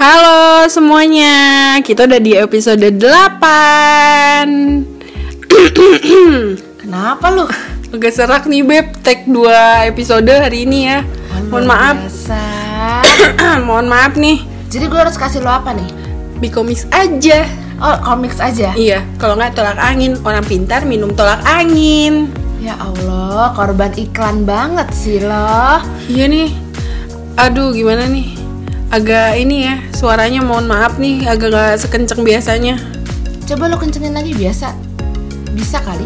Halo semuanya, kita udah di episode 8. Kenapa lu? Agak serak nih Beb, take 2 episode hari ini ya. Mohon maaf. Mohon maaf nih. Jadi gue harus kasih lo apa nih? Bikomiks aja. Oh, komiks aja? Iya, kalau nggak tolak angin. Orang pintar minum tolak angin. Ya Allah, korban iklan banget sih lo. Iya nih. Aduh, gimana nih? Agak ini ya, suaranya mohon maaf nih, agak gak sekenceng biasanya. Coba lo kencengin lagi biasa. Bisa kali.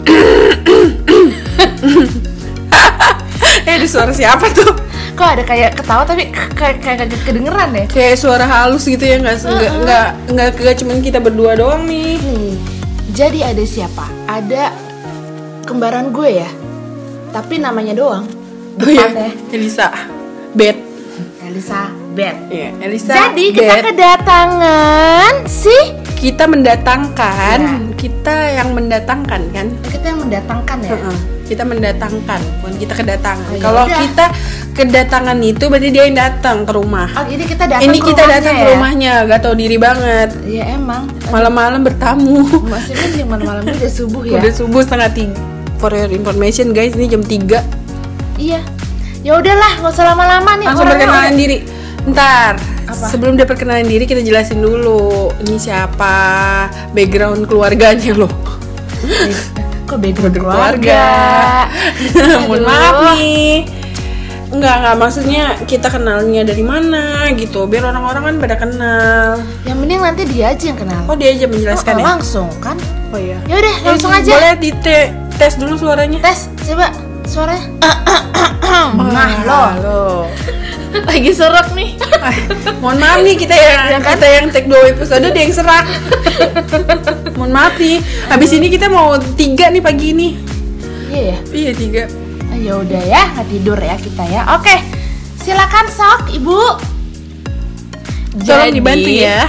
Ada suara siapa tuh? Kok ada kayak ketawa tapi kayak kedengeran ya? Kayak suara halus gitu ya, nggak cuma kita berdua doang nih. Jadi ada siapa? Ada kembaran gue ya, tapi namanya doang. Oh iya, Elisa, Beth. Elisa, Beth. Iya, Elisa. Jadi kita kedatangan sih. Kita mendatangkan, ya. Kita yang mendatangkan kan? Kita yang mendatangkan ya. Kita mendatangkan, bukan kita kedatangan. Oh, kalau yaudah. kita kedatangan itu berarti dia yang datang ke rumah. Oh, ini kita datang. Ini kita datang ke rumahnya, gak tau diri banget. Iya emang. Malam-malam bertamu. Maksudnya jam malam-malam ini udah subuh ya. Udah subuh 2:30. For your information guys, ini jam 3. Iya. Ya udahlah, nggak usah lama-lama nih. Langsung perkenalan diri. Ntar. Apa? Sebelum dia perkenalan diri kita jelasin dulu ini siapa, background keluarganya loh. Kok background keluarga? Mohon maaf nih. Enggak, maksudnya kita kenalnya dari mana gitu, biar orang-orang kan pada kenal. Yang mending nanti dia aja yang kenal. Oh, dia aja menjelaskan ya? Langsung kan? Oh iya. Ya udah, langsung aja. Boleh tes dulu suaranya. Tes, coba suaranya. Nah, lo. Lagi serak nih. Mohon maaf nih kita yang take 2 episode dia yang serak. Mohon maaf nih. Habis ini kita mau 3 nih pagi ini. Iya ya. Iya 3. Ya udah ya, nggak tidur ya kita ya. Oke, silakan sok ibu. Tolong dibantu ya.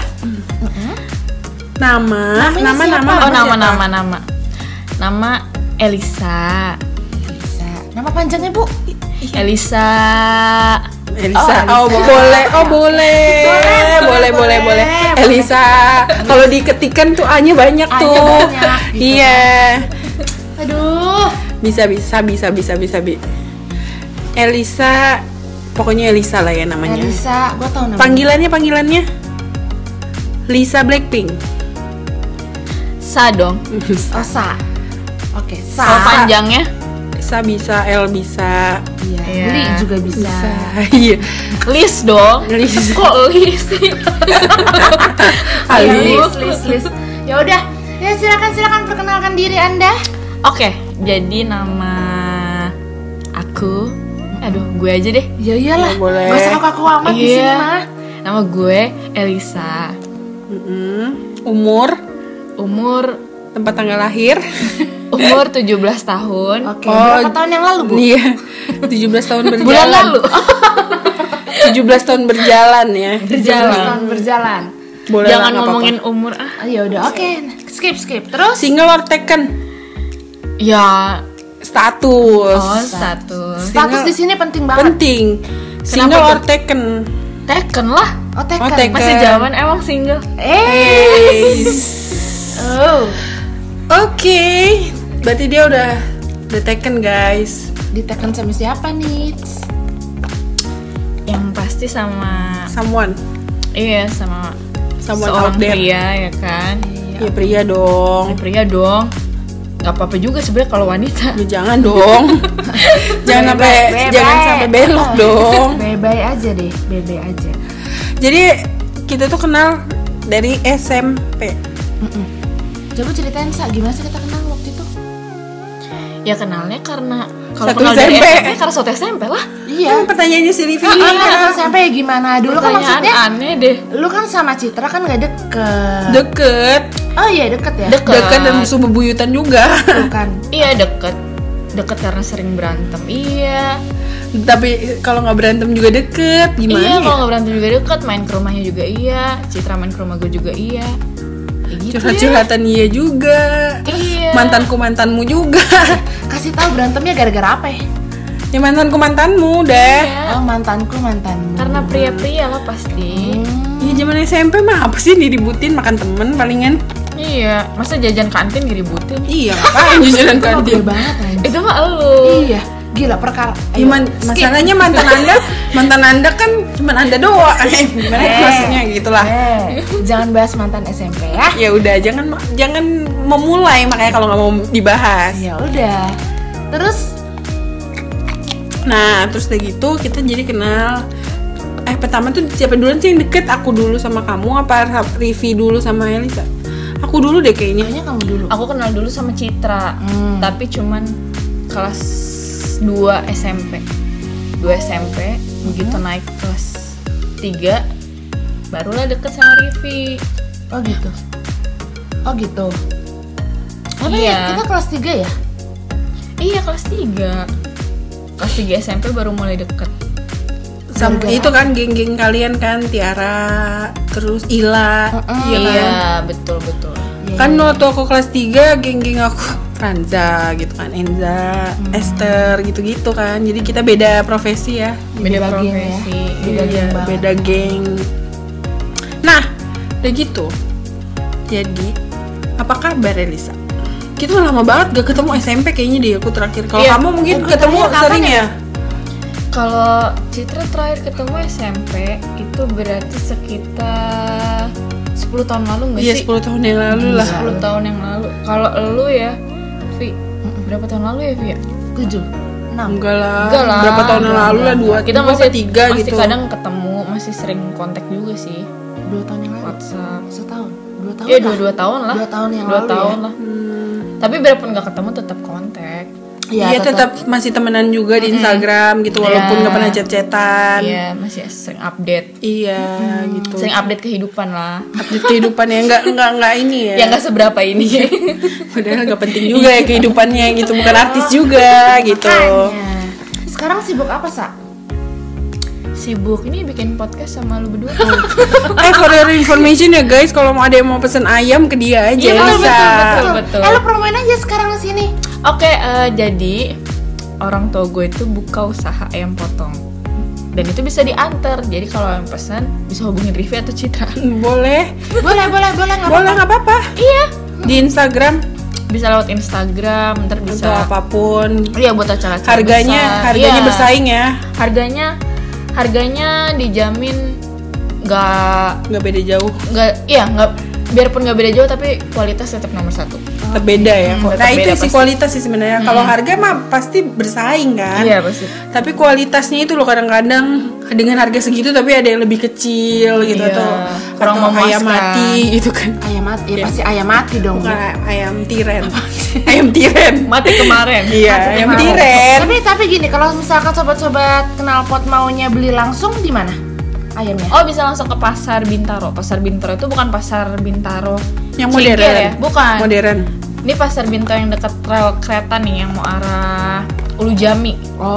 Nama. Nama Elisa. Nama panjangnya bu? Elisa. Boleh. Elisa. Kalau diketikan tuh A-nya banyak tuh. Banyak, gitu. Iya. Aduh. Bisa. Elisa. Pokoknya Elisa lah ya namanya. Elisa, gua tahu namanya. Panggilannya? Lisa Blackpink. Sa dong. Oh, Sa. Oke, Sa. Kalau panjangnya? Sa bisa, L bisa. Iya. Li juga bisa. Iya. Lis dong. Lis. Kok Lis sih? Lis. Ya udah. Ya silakan perkenalkan diri Anda. Oke, jadi nama aku. Aduh, gue aja deh. Ya iyalah. Boleh. Gak usah kaku amat di sini mah. Nama gue Elisa. Umur, tempat tanggal lahir. Umur 17 tahun. Oke, berapa tahun yang lalu, Bu? Iya. 17 tahun berjalan. Bulan lalu. 17 tahun berjalan ya. 17 tahun berjalan. Boleh Jangan lah, ngomongin apa-apa. umur Ya udah, oke. Skip. Terus? Single or taken? Ya. Status. Oh, status. Status di sini penting banget. Penting. Single Kenapa or taken? Taken lah. Oh, taken. taken. Masih zaman emang single. Oh. Oke. Berarti dia udah taken guys. Diteken sama siapa nih? Yang pasti sama Someone sama out seorang there. pria ya kan. Ya pria dong. Pria dong. Gak apa-apa juga sebenarnya kalau wanita. Ya, jangan dong. jangan sampai belok dong. Bye-bye aja deh, bye-bye aja. Jadi kita tuh kenal dari SMP. Coba ceritain gimana sih kita kenal waktu itu? Ya kenalnya karena kalau Satu kenal dari SMP. SMP karena satu SMP lah. Iya. Pertanyaannya si Livi. Kenal SMP ya gimana? Dulu kan Pertanyaan maksudnya aneh deh. lu kan sama Citra kan gak deket. Deket Oh iya deket ya? Deket dan musuh bebuyutan juga. Bukan. Iya deket karena sering berantem. Iya. Tapi kalau nggak berantem juga deket, gimana Iya ya? kalau nggak berantem juga deket. Main ke rumahnya juga iya. Citra main ke rumah gue juga iya. Kayak gitu Curhat-curhatan iya juga. Iya. Mantanmu juga. Kasih tahu berantemnya gara-gara apa ya? Ya mantanmu deh. Oh, mantanmu. Karena pria-pria lah pasti. Ya zaman SMP mah apa sih diributin makan temen palingan. Iya, masa jajan kantin diributin? Iya, ngapain jajan Itu kantin? mobil banget anjing. Itu mah elu. Iya, gila perkara. Ya, masalahnya mantan anda kan cuma anda doang. Gimana maksudnya gitulah. Jangan bahas mantan SMP ya. Ya udah, jangan memulai makanya kalau nggak mau dibahas. Ya udah. Terus Nah, terus udah gitu kita jadi kenal. Pertama tuh siapa duluan sih yang deket? Aku dulu sama kamu apa Rivi dulu sama Elisa? Aku dulu deh kayaknya. kayaknya kamu dulu. Aku kenal dulu sama Citra, tapi cuman kelas 2 SMP. 2 SMP, begitu naik kelas 3 barulah deket sama Rivi. Oh gitu. Apa Iya. ya? Kita kelas 3 ya? Iya, kelas 3. Kelas 3 SMP baru mulai deket. Sama itu kan geng-geng kalian kan, Tiara, terus Ila. Iya kan? Iya, betul. Kan waktu aku kelas 3 geng-geng aku Franza gitu kan, Enza, Esther gitu-gitu kan. Jadi kita beda profesi ya. Beda geng ya. profesi. Beda geng banget. Beda geng. Nah, udah gitu. Jadi, apa kabar Elisa? Kita udah lama banget gak ketemu SMP kayaknya deh aku terakhir. Kalau Iya. kamu mungkin Gue ketemu tanya kapan sering ya? ya? Kalau Citra terakhir ketemu SMP itu berarti sekitar 10 tahun lalu nggak Iya, sih? 10 tahun yang lalu lah. 10 tahun yang lalu. Kalau elu ya, Vi, berapa tahun lalu ya, Vi? 7, 6. Enggak lah. Enggak lah. Berapa tahun yang lalu lah? 2, Kita masih 3 masih gitu. kadang ketemu, masih sering kontak juga sih. 2 tahun yang lalu. WhatsApp. Setahun. 2 tahun. Iya, lah. 2 tahun lah. 2 tahun yang 2 lalu tahun ya. lah. Tapi biarpun nggak ketemu tetap kontak. Iya, tetap masih temenan juga di Instagram gitu walaupun Iya. nggak pernah chat-chatan. Iya, masih sering update. Iya, gitu. Sering update kehidupan lah. Update kehidupan ya nggak ini ya. Yang nggak seberapa ini. Padahal nggak penting juga ya kehidupannya gitu, bukan artis juga gitu. Makanya. Sekarang sibuk apa, Sa? Sibuk ini bikin podcast sama lu berdua. For your information ya guys, kalau mau ada yang mau pesen ayam ke dia aja Iya, bisa. betul. Lo promoin aja sekarang sini. Oke, jadi orang tua gue itu buka usaha ayam potong dan itu bisa diantar. Jadi kalau yang pesan bisa hubungin Rivi atau Citra. Boleh, Boleh nggak boleh nggak apa-apa. Iya, Di Instagram bisa lewat Instagram, ntar atau bisa. apapun. Iya, buat acara-acara Harganya besar. Iya. bersaing ya, Harganya dijamin nggak nggak beda jauh. biarpun nggak beda jauh tapi kualitas tetap nomor 1. Tetap beda ya. tetap Nah itu beda sih pasti. kualitas sih sebenarnya. Kalau harga mah pasti bersaing kan. Iya pasti. Tapi kualitasnya itu loh kadang-kadang dengan harga segitu tapi ada yang lebih kecil gitu Iya, atau kurang ayam memuaskan. mati gitu kan. Ayam mati, ya pasti ayam mati dong. Bukan ayam tiren. Ayam tiren. Mati kemarin. Iya, ayam tiren. Tapi gini, kalau misalkan sobat-sobat knalpot maunya beli langsung di mana? Ayamnya. Oh, bisa langsung ke Pasar Bintaro. Pasar Bintaro itu bukan Pasar Bintaro Yang Cingkir modern. ya? Bukan. Modern. Ini Pasar Bintaro yang dekat rel kereta nih yang mau arah Ulu Jami.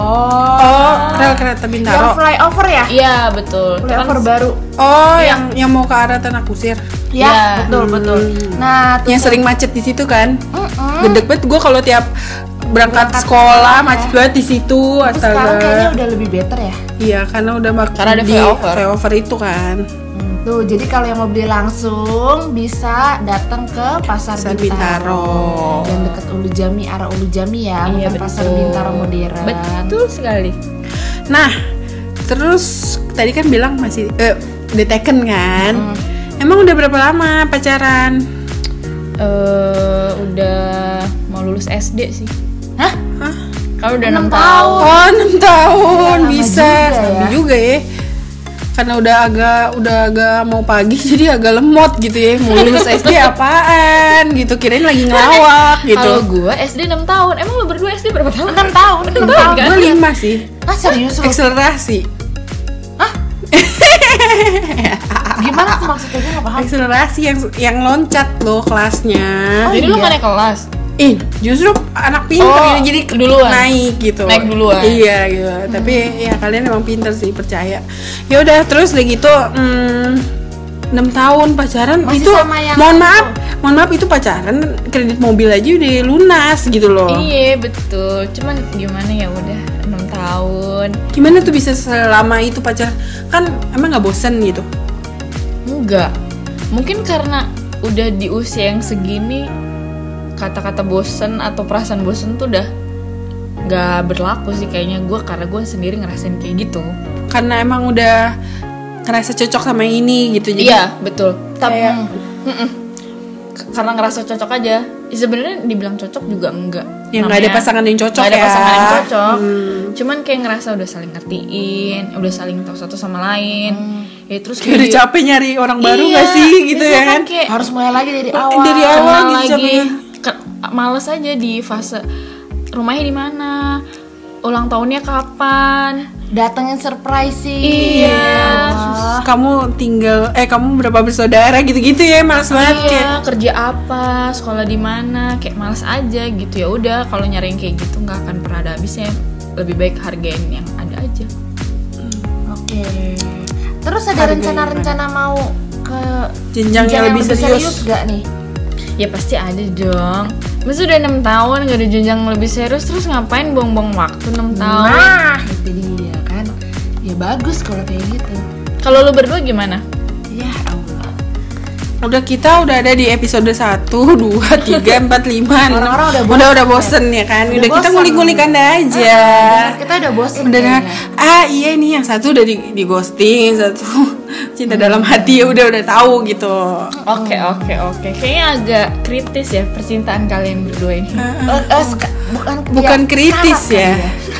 Oh, rel kereta Yang Bintaro. flyover ya? Iya, betul. Itu kan- Flyover baru. Oh, yang mau ke arah Tanah Kusir. Ya, Iya. betul. Nah, tuh Yang sering macet di situ kan. Mm-mm. Gede banget gue kalau tiap berangkat sekolah macet banget di situ. Tapi sekarang kayaknya Astaga. udah lebih better ya. Iya, karena udah Karena ada di flyover. flyover itu kan. Tuh, jadi kalau yang mau beli langsung bisa datang ke Pasar Pasar Bintaro. Bintaro. Yang dekat Ulu Jami, arah Ulu Jami ya, Iya, bukan Pasar betul. Bintaro modern. Betul sekali. Nah, terus tadi kan bilang masih udah taken kan? Emang udah berapa lama pacaran? Udah mau lulus SD sih. Hah? Kalau udah 6 6 tahun. Oh, 6 tahun Lama bisa. juga Sambil ya. juga ya. Karena udah agak mau pagi jadi agak lemot gitu ya. Mau lulus SD apaan gitu. Kirain lagi ngelawak gitu. Kalau gue SD 6 tahun. Emang lo berdua SD berapa tahun? 6 tahun. 6 tahun kan? Gue 5 sih. Ah, serius lu? Akselerasi. Gimana tuh maksudnya? Gue nggak paham. Akselerasi yang loncat loh kelasnya. Jadi lu iya. kan naik kelas. Justru anak pintar Oh, jadi duluan. naik gitu. Naik duluan. Iya gitu. Tapi ya kalian emang pintar sih, percaya. Ya udah terus udah gitu 6 tahun pacaran Masih itu sama yang mohon itu. maaf itu pacaran kredit mobil aja udah lunas gitu loh. Iya betul, cuman gimana ya udah 6 tahun. Gimana tuh bisa selama itu pacaran? Kan emang nggak bosan gitu? Enggak, mungkin karena udah di usia yang segini kata-kata bosen atau perasaan bosen tuh udah nggak berlaku sih kayaknya gue, karena gue sendiri ngerasain kayak gitu. Karena emang udah ngerasa cocok sama yang ini gitu jadi. Iya betul. Tapi Kayak- karena ngerasa cocok aja. Ya, sebenarnya dibilang cocok juga enggak. Yang nggak ada Namanya- pasangan yang cocok nggak ada ya. pasangan yang cocok. Cuman kayak ngerasa udah saling ngertiin, udah saling tahu satu sama lain. Ya terus Kayak udah capek nyari orang baru Iya, nggak sih gitu ya biasanya kan? Kayak Harus mulai lagi dari awal. Dari awal kenal gitu lagi. capeknya. Males aja di fase rumahnya di mana, ulang tahunnya kapan. Datengin surprise sih. Iya. Kamu kamu berapa bersaudara gitu-gitu ya, males banget kayak. Iya, kerja apa, sekolah di mana, kayak males aja gitu. Ya udah, kalau nyari yang kayak gitu nggak akan pernah ada habisnya. Lebih baik hargain yang ada aja. Oke. Terus ada Hargain rencana-rencana mau ke Jenjang yang lebih serius. gak nih? Ya pasti ada dong. Masa udah 6 tahun gak ada jenjang lebih serius, terus ngapain buang-buang waktu 6 tahun? Nah, itu dia kan. Ya bagus kalau kayak gitu. Kalau lu berdua gimana? Ya Allah. Kita udah ada di episode 1, 2, 3, 4, 5, 6. Orang-orang udah bosen ya kan. Udah Udah kita bosen. ngulik-ngulik Anda aja. Kita udah bosen Udah kayaknya. iya nih yang satu udah di ghosting, satu cinta dalam hati ya udah tahu gitu. Oke. Kayaknya agak kritis ya percintaan kalian berdua ini. Bukan kritis ya.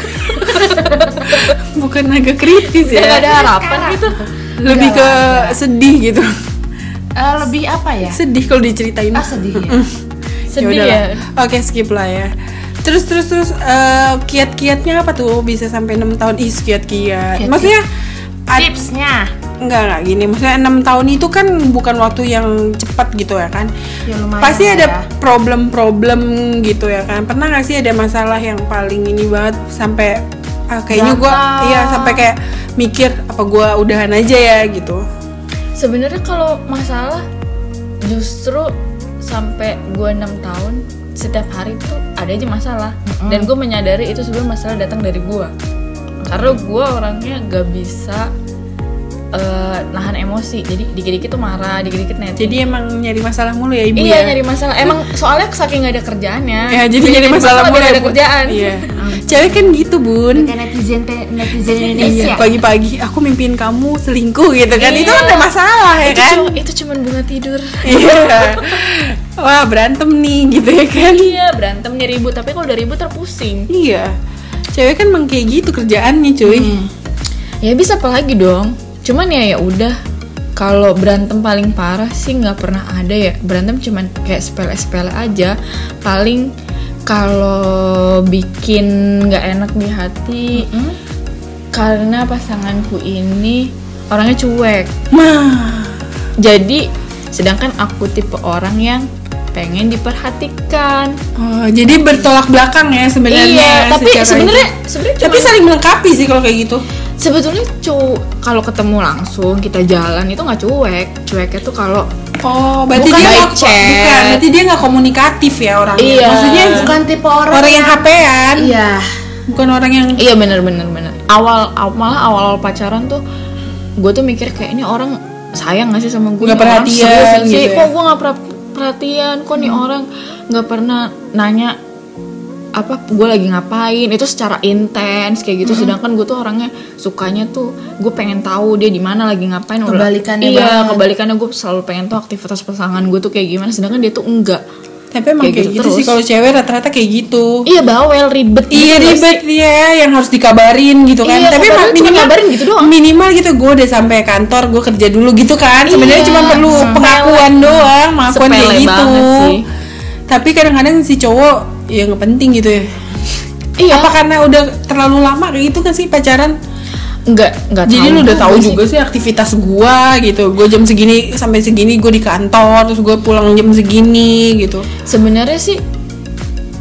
Bukan agak kritis Udah ya. gak ada harapan gitu. Lebih ke sedih gitu. Lebih apa ya? Sedih kalau diceritain. Sedih ya. Sedih Yaudahlah. ya. Oke, skip lah ya. Terus kiat-kiatnya apa tuh bisa sampai 6 tahun? Kiat-kiat. Maksudnya Tipsnya. enggak gini. Maksudnya 6 tahun itu kan bukan waktu yang cepat gitu ya kan. Ya lumayan Pasti lah ada ya. problem-problem gitu ya kan. Pernah nggak sih ada masalah yang paling ini banget sampai kayaknya gue sampai kayak mikir apa gue udahan aja ya gitu. Sebenarnya kalau masalah justru sampai gue 6 tahun setiap hari tuh ada aja masalah. Dan gue menyadari itu sebenarnya masalah datang dari gue. Karena gue orangnya gak bisa nahan emosi. Jadi dikit-dikit tuh marah, dikit-dikit netting. Jadi emang nyari masalah mulu ya ibu Iya ya. nyari masalah. Emang soalnya saking gak ada kerjaannya. Ya jadi nyari masalah mulu gak ya, ada Bu. kerjaan. Iya. Cewek kan gitu bun. Kayak netizen Iya, Indonesia. pagi-pagi aku mimpiin kamu selingkuh gitu kan. Iya. Itu kan ada masalah ya kan. Itu cuman bunga tidur. Iya. Wah, berantem nih gitu ya kan. Iya berantemnya ribut. Tapi kalau udah ribut terpusing. Iya. Cewek kan emang kayak gitu kerjaannya cuy. Ya bisa apalagi dong. Cuman ya udah. Kalau berantem paling parah sih nggak pernah ada ya. Berantem cuman kayak sepele-sepele aja. Paling kalau bikin nggak enak di hati karena pasanganku ini orangnya cuek. Jadi sedangkan aku tipe orang yang pengen diperhatikan. Oh, jadi bertolak belakang ya sebenarnya. Iya, tapi secara sebenarnya itu. Tapi cuma- saling melengkapi sih kalau kayak gitu. sebetulnya kalau ketemu langsung kita jalan itu nggak cuek. Cueknya tuh kalau Oh, berarti Bukan dia by nggak chat. bukan, berarti dia nggak komunikatif ya orangnya. Iya. Maksudnya Bukan tipe orang yang HP-an. Iya. Bukan orang yang iya bener. Malah awal pacaran tuh gue tuh mikir kayak ini orang sayang nggak sih sama gue? Nggak Ini orang perhatian serius nggak gitu sih? ya? Kok gue nggak perhatian? Kok nih orang nggak pernah nanya apa gue lagi ngapain? Itu secara intens kayak gitu. Sedangkan gue tuh orangnya sukanya tuh gue pengen tahu dia di mana lagi ngapain. Kebalikannya Iya banget. kebalikannya gue selalu pengen tahu aktivitas pasangan gue tuh kayak gimana. Sedangkan dia tuh enggak. tapi emang kayak gitu terus. sih kalau cewek rata-rata kayak gitu. Iya bawel ribet. Iya gitu nggak ribet sih? ya, yang harus dikabarin gitu kan. Iya, Tapi kabarin cuma ngabarin gitu doang. Minimal gitu, gue udah sampai kantor, gue kerja dulu gitu kan. Sebenarnya Iya, cuma perlu sepele. pengakuan doang, pengakuan kayak Sepele gitu. banget sih. Tapi kadang-kadang si cowok ya nggak penting gitu ya. Iya. Apa karena udah terlalu lama kayak gitu kan sih pacaran? Enggak Jadi tahu lu udah tahu sih. juga sih aktivitas gua gitu. Gue jam segini sampai segini gue di kantor, terus gue pulang jam segini gitu. Sebenarnya sih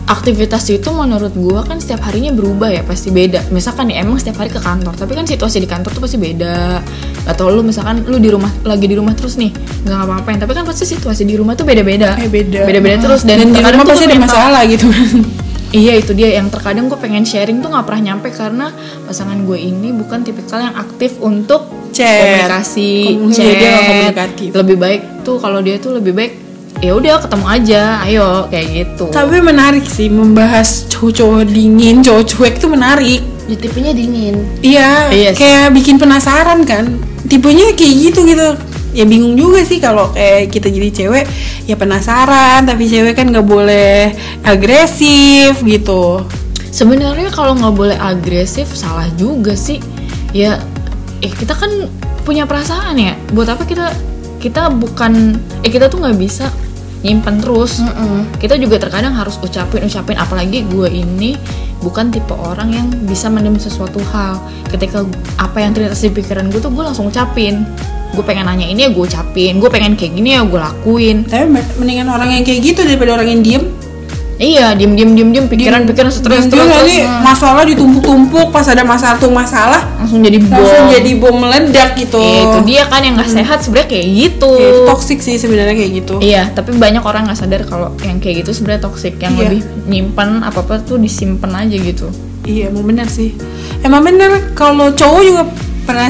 aktivitas itu menurut gue kan setiap harinya berubah ya, pasti beda. Misalkan nih emang setiap hari ke kantor, tapi kan situasi di kantor tuh pasti beda. Atau lu misalkan lu lagi di rumah terus nih nggak ngapa-ngapain, tapi kan pasti situasi di rumah tuh beda-beda. Beda-beda terus dan di rumah pasti ada masalah gitu. Iya, itu dia yang terkadang gue pengen sharing tuh nggak pernah nyampe karena pasangan gue ini bukan tipikal yang aktif untuk komunikasi, dia nggak komunikatif. Lebih baik tuh kalau dia tuh lebih baik ya udah ketemu aja, ayo kayak gitu. Tapi menarik sih membahas cowok-cowok dingin, cowok cuek tuh menarik. Ya, tipenya dingin. Iya, kayak bikin penasaran kan. Tipenya kayak gitu. Ya bingung juga sih kalau kayak kita jadi cewek, ya penasaran, tapi cewek kan nggak boleh agresif gitu. Sebenarnya kalau nggak boleh agresif salah juga sih. Ya, kita kan punya perasaan ya. Buat apa kita bukan kita tuh nggak bisa nyimpen terus. Kita juga terkadang harus ucapin, apalagi gue ini bukan tipe orang yang bisa mendem sesuatu hal. Ketika apa yang terlintas di pikiran gue tuh gue langsung ucapin. Gue pengen nanya ini ya gue ucapin, gue pengen kayak gini ya gue lakuin. Tapi mendingan orang yang kayak gitu daripada orang yang diem. Iya, diem pikiran stres. Masalah ditumpuk-tumpuk, pas ada masalah langsung jadi bom meledak gitu. Itu dia kan yang nggak sehat sebenarnya kayak gitu. Itu toksik sih sebenarnya kayak gitu. Iya, tapi banyak orang nggak sadar kalau yang kayak gitu sebenarnya toksik, yang lebih nyimpen apa tuh disimpan aja gitu. Iya, emang benar sih. Emang benar kalau cowok juga pernah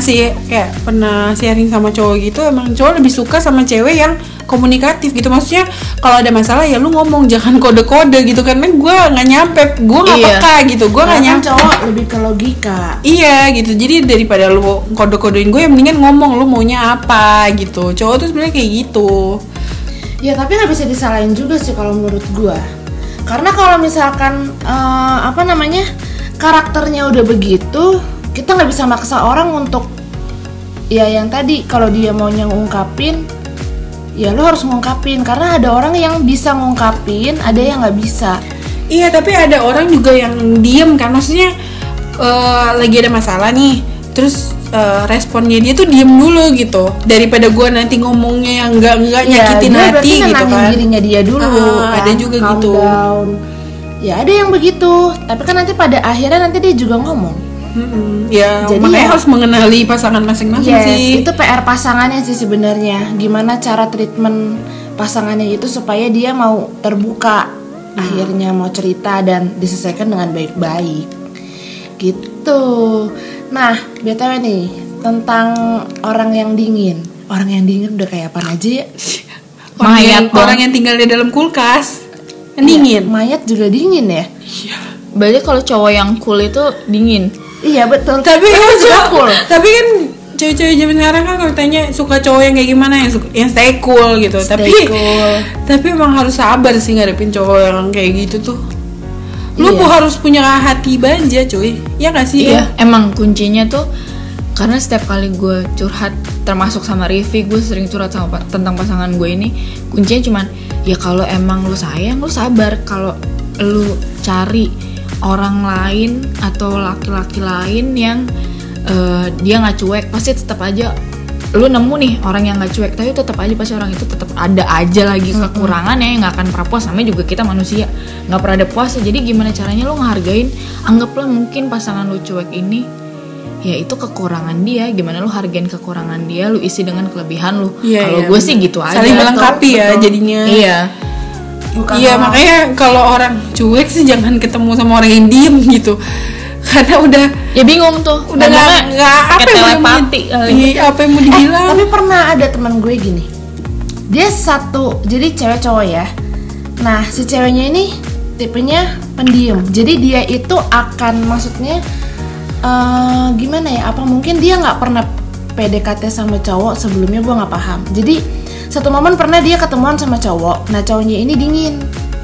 sharing sama cowok gitu, emang cowok lebih suka sama cewek yang komunikatif gitu. Maksudnya kalau ada masalah ya lu ngomong, jangan kode-kode gitu kan. Gue nggak nyampe, gue nggak peka gitu, gue nggak nyampe. Cowok lebih ke logika. Iya gitu, jadi daripada lu kode-kodein gue, yang mendingan ngomong lu maunya apa gitu. Cowok tuh sebenarnya kayak gitu. Ya tapi nggak bisa disalahin juga sih kalau menurut gue, karena kalau misalkan karakternya udah begitu, kita nggak bisa maksa orang untuk ya yang tadi, kalau dia maunya ngungkapin ya lu harus ngungkapin, karena ada orang yang bisa ngungkapin, ada yang nggak bisa. Iya, tapi ada orang juga yang diem kan, maksudnya lagi ada masalah nih, terus responnya dia tuh diem dulu gitu, daripada gue nanti ngomongnya yang nggak nyakitin hati gitu kan. Dirinya dia dulu kan, ada juga gitu down. Ya ada yang begitu, tapi kan nanti pada akhirnya nanti dia juga ngomong. Ya, jadi makanya harus mengenali pasangan masing-masing sih. Itu PR pasangannya sih sebenarnya. Gimana cara treatment pasangannya itu supaya dia mau terbuka, akhirnya mau cerita dan diselesaikan dengan baik-baik. Gitu. Nah, BTW nih tentang orang yang dingin. Orang yang dingin udah kayak apa aja ya? Orang yang tinggal di dalam kulkas. Dingin. Mayat juga dingin ya? Iya. Berarti kalau cowok yang cool itu dingin. Iya betul. Tapi kan cewek-cewek zaman sekarang kan kalau tanya suka cowok yang kayak gimana, yang stay cool gitu. Tapi emang harus sabar sih ngadepin cowok yang kayak gitu tuh. Lu harus punya hati baja cuy. Iya gak sih? Iya, emang kuncinya tuh karena setiap kali gue curhat, termasuk sama Rivi, gue sering curhat sama tentang pasangan gue ini. Kuncinya cuman ya kalau emang lu sayang, lu sabar. Kalau lu cari orang lain atau laki-laki lain yang dia nggak cuek, pasti tetap aja lu nemu nih orang yang nggak cuek, tapi tetap aja pasti orang itu tetap ada aja lagi kekurangannya yang nggak akan pernah puas. Namanya juga kita manusia, nggak pernah ada puas. Jadi gimana caranya lu ngehargain? Anggaplah mungkin pasangan lu cuek ini ya itu kekurangan dia, gimana lu hargain kekurangan dia, lu isi dengan kelebihan lu. Kalau gue sih gitu aja, saling melengkapi ya jadinya. Iya. Iya, makanya kalau orang cuek sih jangan ketemu sama orang yang diem gitu, karena udah ya bingung tuh, udah nggak apa yang mau dibilang. Tapi pernah ada teman gue gini, dia jadi cewek cowok ya. Nah si ceweknya ini tipenya pendiam, jadi dia itu akan maksudnya gimana ya? Apa mungkin dia nggak pernah PDKT sama cowok sebelumnya, gue nggak paham. Jadi satu momen pernah dia ketemuan sama cowok. Nah cowoknya ini diem,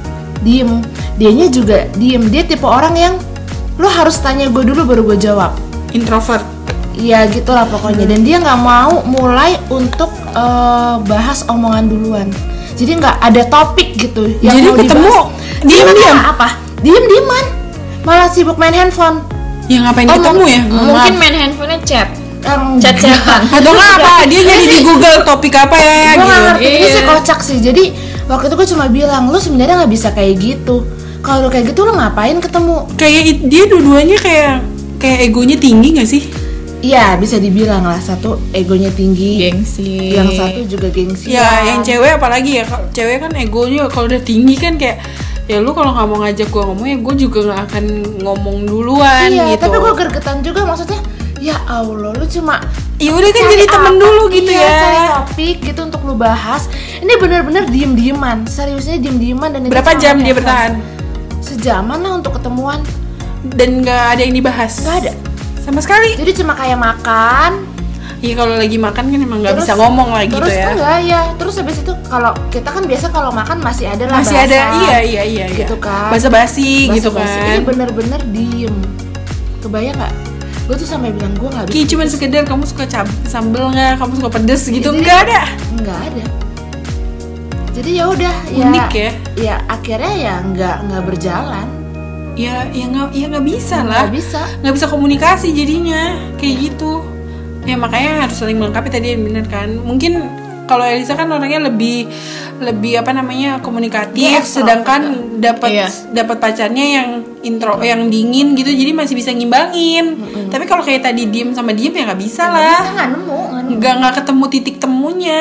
dianya juga diem. Dia tipe orang yang lo harus tanya gue dulu baru gue jawab. Introvert. Iya gitulah pokoknya. Dan dia nggak mau mulai untuk bahas omongan duluan. Jadi nggak ada topik gitu yang jadi mau ketemu diem apa? Diem-dieman, malah sibuk main handphone. Ya ngapain ketemu ya? Mungkin main handphonenya chat-chatan atau nggak apa, dia nyari di Google topik apa ya gitu. Ini sih kocak sih. Jadi waktu itu gue cuma bilang, lu sebenarnya nggak bisa kayak gitu. Kalau kayak gitu lo ngapain ketemu? Kayak dia dua-duanya kayak egonya tinggi nggak sih? Iya, bisa dibilang lah, satu egonya tinggi, Gengsi. yang satu juga gengsi. Ya, yang cewek apalagi ya, cewek kan egonya kalau udah tinggi kan kayak ya lu kalau nggak mau ngajak gue ngomong ya gue juga nggak akan ngomong duluan Iya, gitu. tapi gue gergetan juga, maksudnya ya Allah, lu cuma Ya udah kan cari jadi temen apa? dulu gitu Iya, ya. cari topik gitu untuk lu bahas. Ini bener-bener diem-dieman, seriusnya diem-dieman. Dan itu Berapa sangat jam dia effort. bertahan? Sejaman lah untuk ketemuan. Dan nggak ada yang dibahas? Nggak ada. Sama sekali. Jadi cuma kayak makan. Iya kalau lagi makan kan emang nggak Terus- bisa ngomong lah gitu Terus ya. enggak ya. Terus habis itu kalau kita kan biasa kalau makan masih ada lah Masih ada, bahasa. iya. Gitu kan. Basa-basi gitu Basa-basi. kan. Ini bener-bener diem. Kebayang nggak? Gue tuh sampai bilang gue nggak bisa. Kayak cuman sekedar kamu suka sambel nggak, kamu suka pedes gitu, Jadi- nggak ada. Nggak ada. Jadi ya udah Unik ya. Ya akhirnya ya nggak berjalan. Ya nggak bisa lah. Nggak bisa. Komunikasi jadinya kayak gitu. Ya makanya harus saling melengkapi tadi, bener kan. Mungkin kalau Elisa kan orangnya lebih apa namanya komunikatif, Dia extrovert. sedangkan dapat Iya. dapat pacarnya yang intro, yang dingin gitu, jadi masih bisa ngimbangin. Tapi kalau kayak tadi diem sama diem ya nggak bisa Nggak lah. bisa, nggak nemu. Nggak ketemu titik temunya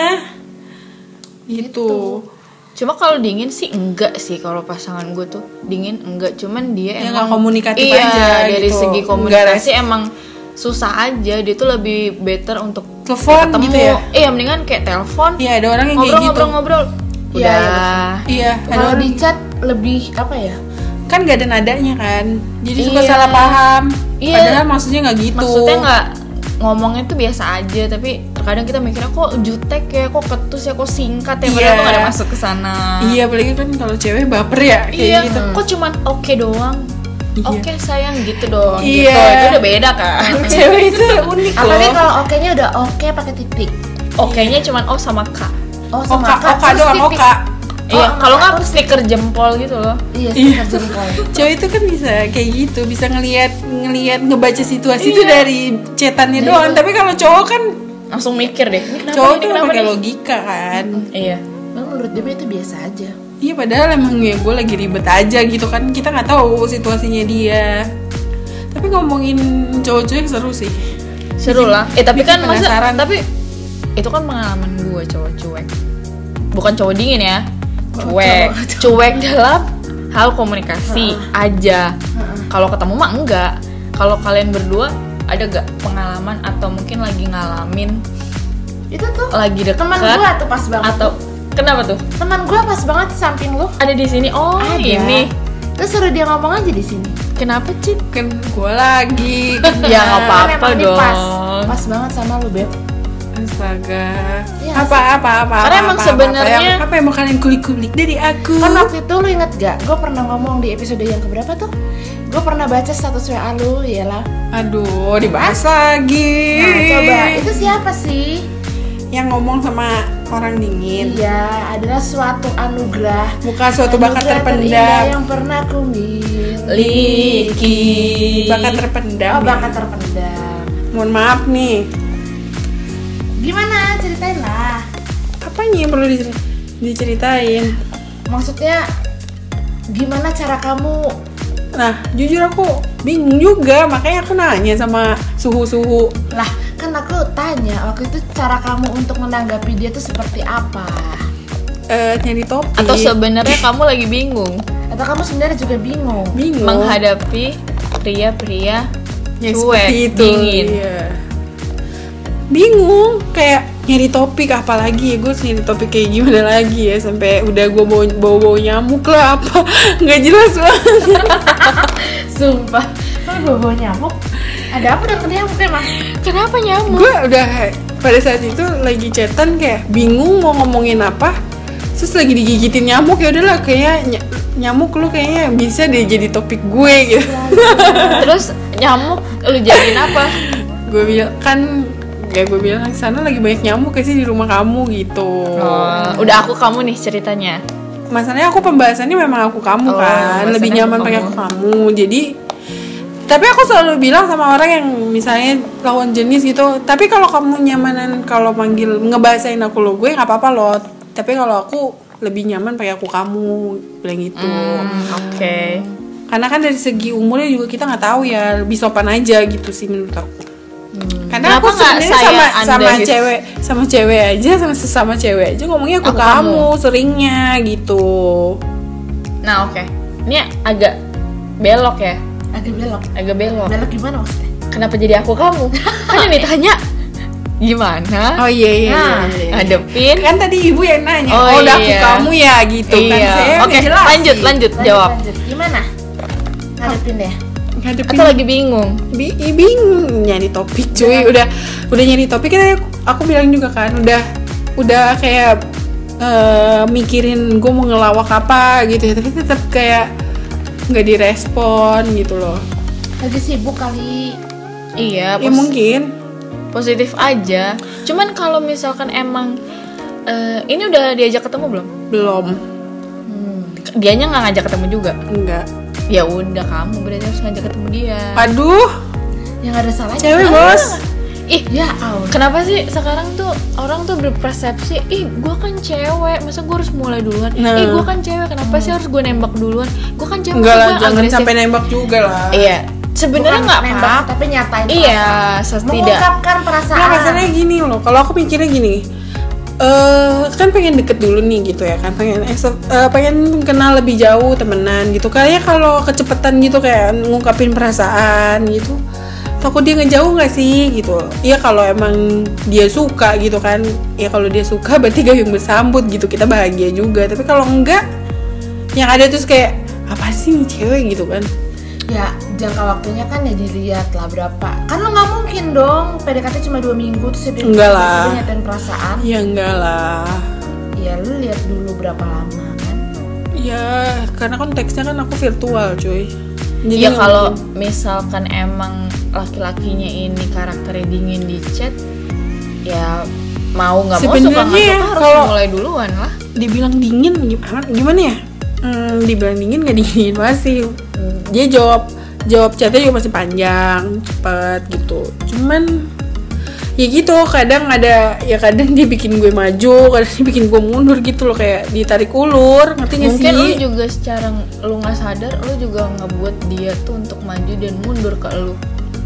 gitu. Cuma kalau dingin sih enggak sih, kalau pasangan gue tuh dingin enggak, cuman dia Ya, emang nggak komunikatif iya, aja dari gitu. segi Nggak komunikasi emang susah aja. Dia tuh lebih better untuk Telepon ketemu. gitu ya? Iya, mendingan kayak telepon. Iya, ada orang yang kayak gitu. Ngobrol. Iya, Udah. Iya, ada Kalau orang di chat lebih apa ya? kan gak ada nadanya kan, jadi suka Iya. salah paham. Iya. Padahal maksudnya nggak gitu. Maksudnya nggak, ngomongnya tuh biasa aja, tapi terkadang kita mikirnya kok jutek ya, kok ketus ya, kok singkat ya, padahal Iya. tuh nggak ada masuk ke sana. Iya, apalagi kan kalau cewek baper ya kayak Iya, gitu. kok cuman oke doang. Iya. Oke sayang gitu doang. Iya. Gitu. Itu udah beda kan. Cewek itu unik Apalagi loh. kalau oke-nya udah oke pakai titik. Oke-nya cuman O sama K. Oh, Oka, sama K, oka terus doang, titik. oka. Iya, sama kalau K, nggak terus stiker jempol gitu loh. Iya, Iya. stiker jempol. Cewek itu kan bisa kayak gitu, bisa ngelihat ngebaca situasi itu Iya. dari cetannya Iya. doang. Tapi kalau cowok kan Langsung mikir deh. Ini kenapa cowok nih, tuh kenapa pakai nih? logika kan. Iya. Nah, menurut dia itu biasa aja. Iya, padahal emang ya gue lagi ribet aja gitu kan, kita nggak tahu situasinya dia. Tapi ngomongin cowok-cowok seru sih. Seru lah. Tapi bikin kan masa, penasaran. tapi itu kan pengalaman gue cowok cuek. Bukan cowok dingin ya. Cuek. Cuek dalam hal komunikasi aja. Kalau ketemu mah enggak. Kalau kalian berdua ada gak pengalaman atau mungkin lagi ngalamin Itu tuh lagi deket teman gua tuh pas banget. atau kenapa tuh? Teman gua pas banget di samping lu. Ada di sini. Oh, Ada. ini. Terus suruh dia ngomong aja di sini. Kenapa, Cid? Kan gue lagi. Ya nggak Kan apa-apa emang ini dong. Pas banget sama lu, Beb. Astaga. Iya, Apa. Karena emang sebenarnya- apa yang mau kalian kulik-kulik dari aku? Kan waktu itu lu inget gak? Gue pernah ngomong di episode yang keberapa tuh? Gue pernah baca status WA lu, iyalah. Aduh, dibahas lagi. Nah, coba itu siapa sih? Yang ngomong sama orang dingin. Iya, adalah suatu anugerah. Bukan suatu bakat Anugerah terindah terpendam. yang pernah ku miliki. Bakat terpendam. Oh, ya. bakat terpendam. Mohon maaf nih. Gimana? Ceritain lah. Apanya yang perlu diceritain? Maksudnya gimana cara kamu? Nah, jujur aku bingung juga, makanya aku nanya sama suhu-suhu. Lah, kan aku tanya waktu itu cara kamu untuk menanggapi dia tuh seperti apa? Nyari topik. Atau sebenarnya kamu lagi bingung Atau kamu sebenarnya juga bingung? bingung menghadapi pria-pria ya, cuek, seperti itu. dingin. Iya. Bingung, kayak nyari topik apalagi ya, gue nyari topik kayak gimana lagi ya, sampai udah gue bawa nyamuk lah apa nggak jelas banget. Sumpah, kamu bawa nyamuk? Ada apa dengan nyamuk emang? Kenapa nyamuk? Gue udah pada saat itu lagi chatan kayak bingung mau ngomongin apa, terus lagi digigitin nyamuk, ya udahlah kayak nyamuk lu kayaknya bisa deh jadi topik gue gitu. Terus nyamuk lu jadiin apa? Gue bilang kan, ya gue bilang sana lagi banyak nyamuk kayak sih di rumah kamu gitu. Udah aku kamu nih ceritanya. Masalahnya aku pembahasannya memang aku kamu Oh, kan, lebih pembahasannya nyaman aku pakai kamu. aku kamu. Jadi tapi aku selalu bilang sama orang yang misalnya lawan jenis gitu, tapi kalau kamu nyamanan kalau manggil ngebahasain aku lo gue nggak apa-apa loh. Tapi kalau aku lebih nyaman pakai aku kamu, bilang gitu. Oke. Karena kan dari segi umurnya juga kita nggak tahu ya, lebih sopan aja gitu sih menurut aku. Karena Kenapa aku nggak sebenarnya saya sama Anda gitu? sama cewek aja, sama sesama cewek aja ngomongnya aku kamu seringnya gitu. Nah, oke. Ini agak belok ya. Agak belok gimana maksudnya? Kenapa jadi aku kamu? Kan yang ditanya gimana? Oh iya. Hadepin. Kan tadi ibu yang nanya, Oh, udah aku iya. kamu ya gitu kan. Iya. Saya Oke, udah jelasin. lanjut jawab. Gimana? Ngadepin deh. Ngadepin Atau lagi bingung? bingung nyari topik cuy. Udah nyari topik kan aku bilang juga kan udah kayak mikirin gue mau ngelawak apa gitu ya, tapi tetap kayak nggak direspon gitu loh. Lagi sibuk kali. Iya, Ya mungkin positif aja. Cuman kalau misalkan emang ini udah diajak ketemu belum? Dianya nggak ngajak ketemu juga. Enggak. Ya udah, kamu berarti harus ngajak ketemu dia. Aduh, Yang ada salahnya. cewek bos. Ih, Ya Allah. kenapa sih sekarang tuh orang tuh berpersepsi, ih gue kan cewek, masa gue harus mulai duluan? Nah. Ih gue kan cewek, kenapa sih harus gue nembak duluan? Gue kan cewek, Enggak masa lah, gue jangan agresif? sampai nembak juga lah. Iya, sebenarnya Bukan nggak nembak, apa-apa. tapi nyatain Iya, perasaan. setidak. Mengungkapkan perasaan. Nah, masalahnya gini loh, kalau aku mikirnya gini, kan pengen deket dulu nih gitu ya kan, pengen kenal lebih jauh, temenan gitu. Kayaknya kalau kecepetan gitu kayak ngungkapin perasaan gitu, takut dia ngejauh nggak sih gitu. Iya kalau emang dia suka gitu kan, ya kalau dia suka berarti gayung bersambut gitu, kita bahagia juga. Tapi kalau enggak, yang ada terus kayak apa sih nih cewek gitu kan. Ya jangka waktunya kan ya dilihat lah berapa. Kan lo nggak mungkin dong PDKT cuma 2 minggu terus dia Enggak lah. nyatain perasaan. Ya enggak lah. Ya lu lihat dulu berapa lama kan. Ya karena konteksnya kan aku virtual cuy. Jadi Ya nggak kalau mungkin. misalkan emang laki-lakinya ini karakternya dingin di chat, ya mau nggak mau suka Sebenarnya nggak ya, suka harus kalau- mulai duluan lah. dibilang dingin gimana ya? Dibilang dingin nggak dingin masih. Dia jawab chatnya juga masih panjang, cepet gitu. Cuman ya gitu, kadang dia bikin gue maju, kadang dia bikin gue mundur gitu loh, kayak ditarik ulur, ngerti nggak Mungkin lu sih? juga secara lu nggak sadar, lu juga ngebuat dia tuh untuk maju dan mundur ke lu.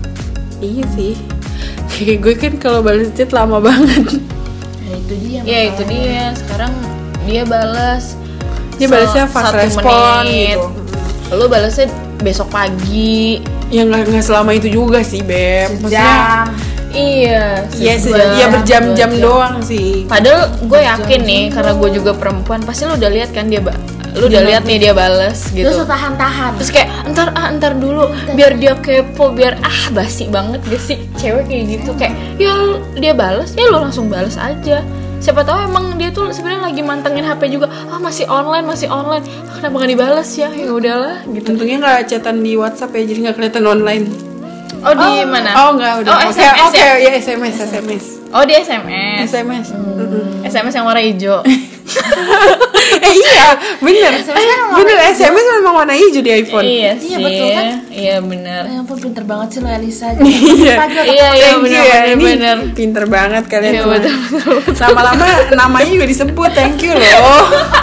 Iya sih. Kayak gue kan kalau balas chat lama banget. Ya itu dia. Ya itu dia. Sekarang dia balas. Dia balasnya fast 1 respon menit. gitu. Lu balasnya besok pagi. Ya nggak selama itu juga sih, Beb. Maksudnya Jam. Iya. ya sejam, ya berjam-jam 2 jam. doang sih. Padahal gue yakin nih, karena gue juga perempuan, pasti lu udah lihat kan lu udah lihat nih dia balas gitu. Terus tahan-tahan. Terus kayak entar dulu biar dia kepo, biar basi banget gak sih cewek kayak gitu, kayak ya dia balas ya lu langsung balas aja. Siapa tahu emang dia tuh sebenarnya lagi mantengin HP juga, masih online kenapa nggak dibalas ya udahlah gitu. Untungnya nggak chatan di WhatsApp ya, jadi nggak kelihatan online. Oh di mana? Oh nggak, udah. Oh, Oke, SMS oke, ya? ya SMS. Oh di SMS. SMS. SMS yang warna hijau. Iya, bener. SMS memang warna hijau di iPhone. Iya Iya, sih. betul kan? Iya benar. Ya ampun pinter banget sih lo Elisa. Iya. Iya Thank you ya, ini benar. pinter banget kalian Iya, semua. betul. Lama-lama namanya juga disebut, thank you loh.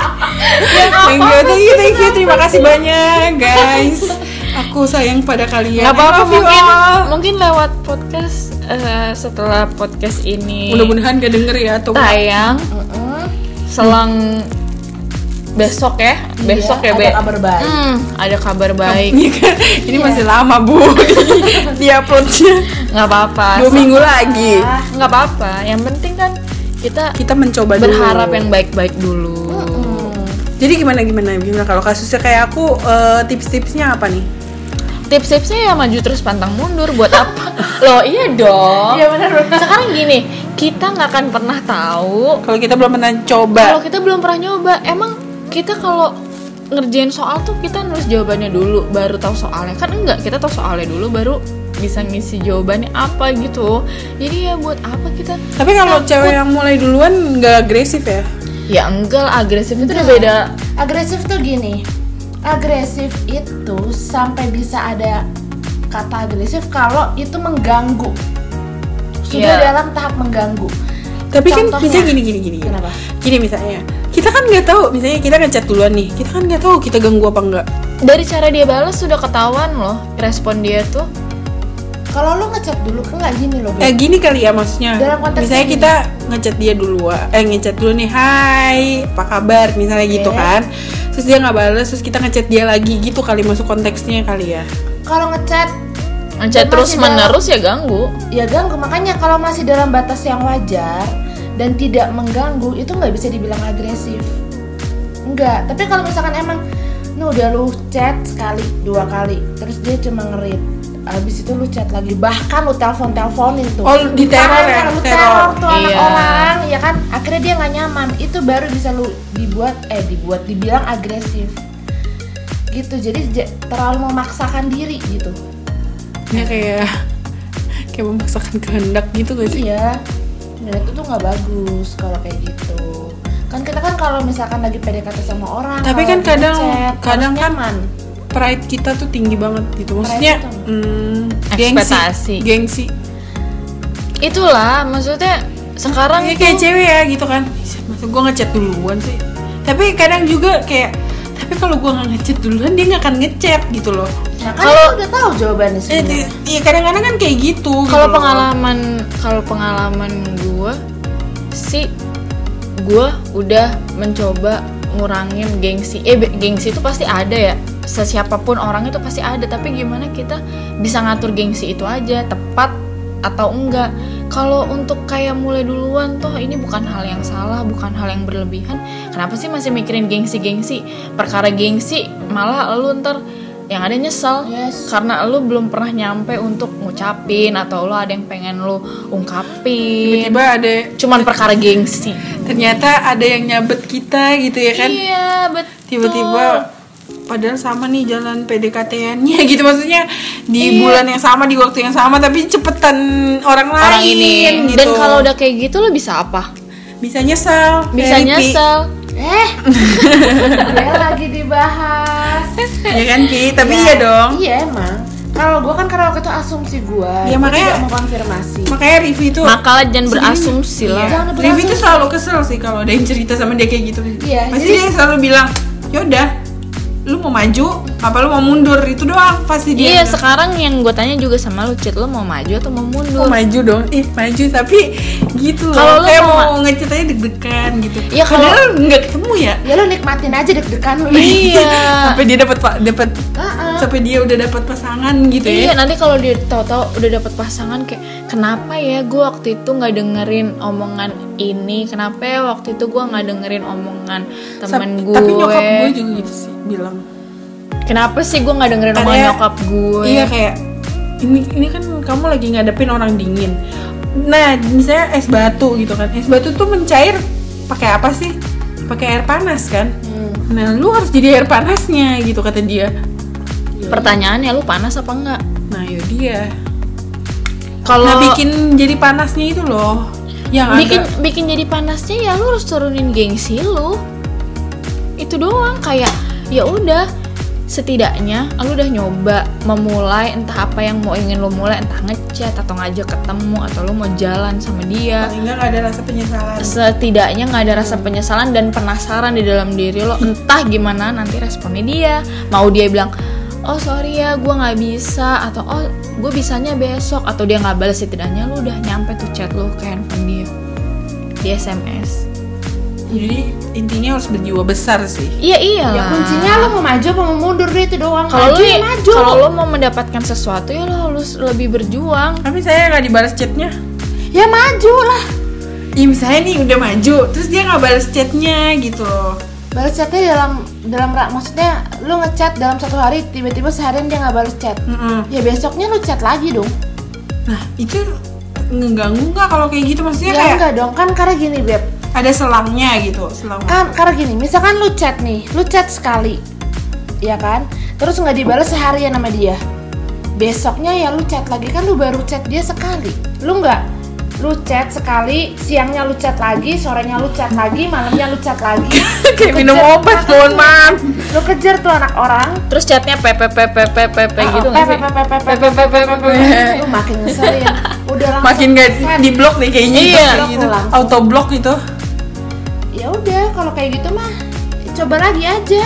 Thank you, terima kasih banyak guys. Aku sayang pada kalian. Nggak apa-apa, I love you all. mungkin lewat podcast setelah podcast ini Mudah-mudahan gak denger ya atau tayang selang besok ya, besok ya ada Be. kabar baik. Ada kabar baik. Ini kan, ini masih lama bu di uploadnya. Nggak apa-apa. 2 minggu lagi. Nggak apa-apa. Yang penting kan kita mencoba dulu. berharap yang baik-baik dulu. Jadi gimana kalau kasusnya kayak aku, tips-tipsnya apa nih? Tips-tipsnya ya maju terus pantang mundur, buat apa? Loh iya dong. Iya benar. Sekarang gini, kita nggak akan pernah tahu Kalau kita belum pernah coba. kalau kita belum pernah nyoba. Emang kita kalau ngerjain soal tuh kita nulis jawabannya dulu baru tahu soalnya, kan enggak, kita tahu soalnya dulu baru bisa ngisi jawabannya apa gitu. Jadi ya buat apa kita? Tapi kalau cewek yang mulai duluan nggak agresif ya? Ya enggak, agresif itu udah beda. Agresif tuh gini. Agresif itu sampai bisa ada kata agresif kalau itu mengganggu. Sudah Iya. dalam tahap mengganggu. Tapi kan Contohnya. bisa gini. Kenapa? Gini misalnya, kita kan nggak tahu, misalnya kita ngechat duluan nih, kita kan nggak tahu kita ganggu apa enggak. Dari cara dia balas sudah ketahuan loh respon dia tuh. Kalau lu ngechat dulu kan nggak gini loh. Gini kali ya maksudnya. Dalam konteks Misalnya ini. kita ngechat dia dulu, ngechat dulu nih, hai, apa kabar, misalnya gitu kan. Terus dia nggak balas, terus kita ngechat dia lagi gitu kali, masuk konteksnya kali ya. Kalau ngechat Terus menerus ya ganggu. ya ganggu, makanya kalau masih dalam batas yang wajar dan tidak mengganggu itu nggak bisa dibilang agresif. Enggak, tapi kalau misalkan emang udah lu chat sekali, 2 kali, terus dia cuma nge-read, abis itu lu chat lagi, bahkan lu teleponin tuh. Oh, diteror ya? Lu teror tuh anak Iya. orang, ya kan? Akhirnya dia nggak nyaman, itu baru bisa lu dibilang agresif. Gitu, jadi terlalu memaksakan diri gitu. Ya kayak memaksakan kehendak gitu gak sih? Iya, dan itu tuh nggak bagus kalau kayak gitu. Kan kita kan kalau misalkan lagi PDKT sama orang, Tapi kalau kan lagi kadang ngechat, kan harus nyaman. pride kita tuh tinggi banget gitu. Maksudnya Ekspektasi. gengsi. Itulah maksudnya sekarang Ya tuh kayak cewek ya gitu kan. Masa gue ngechat duluan sih. Tapi kadang juga kayak, tapi kalau gue nggak ngechat duluan dia nggak akan ngechat gitu loh. Nah, kan kita udah tahu jawabannya sebenarnya. Iya kadang-kadang kan kayak gitu. kalau gitu loh. pengalaman gue sih, gue udah mencoba ngurangin gengsi. Gengsi itu pasti ada ya, siapapun orang itu pasti ada, tapi gimana kita bisa ngatur gengsi itu aja, tepat atau enggak. Kalau untuk kayak mulai duluan, toh ini bukan hal yang salah, bukan hal yang berlebihan. Kenapa sih masih mikirin gengsi? Perkara gengsi malah lu ntar yang ada nyesel. Yes. Karena lu belum pernah nyampe untuk ngucapin, atau lu ada yang pengen lu ungkapin. Tiba-tiba ada, Cuman perkara gengsi. ternyata ada yang nyabet kita gitu ya kan. Iya, betul. Tiba-tiba padahal sama nih jalan PDKT-nya gitu, maksudnya di Iya. bulan yang sama, di waktu yang sama, tapi cepetan orang Orang lain ini. gitu. Dan kalau udah kayak gitu lu bisa apa? bisa nyesel. Bisa Kayak Pi. nyesel. Dia lagi dibahas. Ya kan Ki, tapi Ya, iya dong. Iya emang. Kalau gue kan karena waktu itu asumsi gue, Ya, gue makanya- tidak mau konfirmasi. Makanya Rivi itu Makanya jangan berasumsi lah. Jangan Rivi itu berasumsi. selalu kesel sih kalau ada yang cerita sama dia kayak gitu. Iya, Pasti jadi- dia selalu bilang, "Yaudah, lu mau maju apa lu mau mundur?" Itu doang pasti dia. Iya, bilang. sekarang yang gue tanya juga sama lu, Cit, lu mau maju atau mau Mau mundur? maju dong, maju tapi gitu loh. Kalau lu kayak mau mau ngechat aja deg-degan gitu. Iya, kalau- Padahal nggak ketemu ya. Ya lu nikmatin aja deg-degan lu. Iya. Sampai dia dapat Heeh. sampai dia udah dapat pasangan gitu Iya, ya. nanti kalau dia tahu-tahu udah dapet pasangan kayak, kenapa ya gue waktu itu nggak dengerin omongan ini? Kenapa ya waktu itu gue nggak dengerin omongan temen gue? Tapi nyokap gue juga gitu sih bilang. Kenapa sih gue nggak dengerin Kayak- omongan nyokap gue? Iya kayak ini kan kamu lagi ngadepin orang dingin. Nah, misalnya es batu gitu kan. Es batu tuh mencair pakai apa sih? Pakai air panas kan? Nah, lu harus jadi air panasnya gitu kata dia. Pertanyaannya, lu panas apa enggak? Nah, ya dia. Kalau Nah, bikin jadi panasnya itu loh. Yang bikin jadi panasnya ya lu harus turunin gengsi lu. Itu doang, kayak ya udah, setidaknya lu udah nyoba memulai entah apa yang mau ingin lu mulai, entah ngechat atau ngajak ketemu atau lu mau jalan sama dia. paling nggak ada rasa penyesalan. Setidaknya nggak ada rasa penyesalan dan penasaran di dalam diri lo, entah gimana nanti responnya dia. Mau dia bilang, oh sorry ya gue nggak bisa, atau oh gue bisanya besok, atau dia nggak balas, setidaknya lu udah nyampe tuh chat lu ke handphone dia di SMS. Jadi intinya harus berjiwa besar sih. Iya iyalah. Ya kuncinya lu mau maju apa mau mundur itu doang. Kalau Maju lu ya maju. kalau lo mau mendapatkan sesuatu ya lo harus lebih berjuang. Tapi saya nggak dibalas chatnya. Ya maju lah. Ya misalnya nih udah maju, terus dia nggak balas chatnya gitu loh. Balas chatnya maksudnya lu ngechat dalam 1 hari, tiba-tiba seharian dia nggak balas chat. Ya besoknya lu chat lagi dong. Nah itu ngeganggu nggak kalau kayak gitu, maksudnya Ya kayak enggak dong, kan karena gini Beb. ada selangnya gitu, selang. Kan karena gini, misalkan lu chat nih, lu chat sekali, ya kan? Terus nggak dibalas seharian sama dia. Besoknya ya lu chat lagi, kan lu baru chat dia sekali. Lu lu chat sekali, siangnya lu chat lagi, sorenya lu chat lagi, malamnya lu chat lagi. Kayak Lu minum kejar obat, tuh mohon anaknya. maaf. Lu kejar tuh anak orang. Terus chatnya pepe gitu nggak sih? Lu makin ngeselin. Udah langsung Makin nggak send. di blok nih kayaknya. Iya. kayak gitu. Langsung. Auto block gitu. ya udah kalau kayak gitu mah coba lagi aja.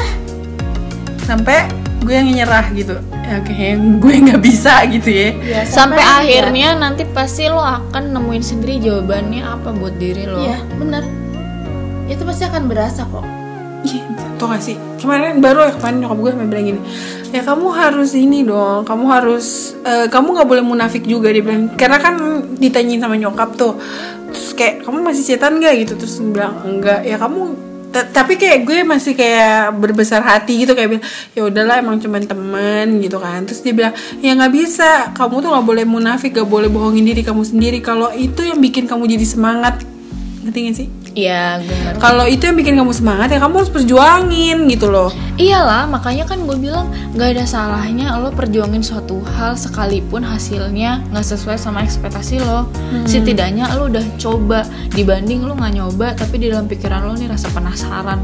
Sampai gue yang nyerah gitu. Ya kayaknya gue nggak bisa gitu ya. Ya, Sampai aja. akhirnya nanti pasti lo akan nemuin sendiri jawabannya apa buat diri lo. Iya bener, itu pasti akan berasa kok. Iya, tau gak sih? Kemarin nyokap gue sampai bilang gini, ya kamu harus ini dong, kamu harus, kamu nggak boleh munafik juga, dia bilang. Karena kan ditanyain sama nyokap tuh, terus kayak kamu masih setan nggak gitu, terus dia bilang enggak, ya kamu. Tapi kayak gue masih kayak berbesar hati gitu, kayak bilang ya udahlah emang cuman temen gitu kan. Terus dia bilang ya nggak bisa, kamu tuh nggak boleh munafik, nggak boleh bohongin diri kamu sendiri. Kalau itu yang bikin kamu jadi semangat, ngerti gak sih? Iya, gue ngerti. Kalau itu yang bikin kamu semangat ya kamu harus perjuangin gitu loh. Iyalah, makanya kan gue bilang gak ada salahnya lo perjuangin suatu hal sekalipun hasilnya gak sesuai sama ekspektasi lo. Setidaknya lo udah coba, dibanding lo gak nyoba tapi di dalam pikiran lo nih rasa penasaran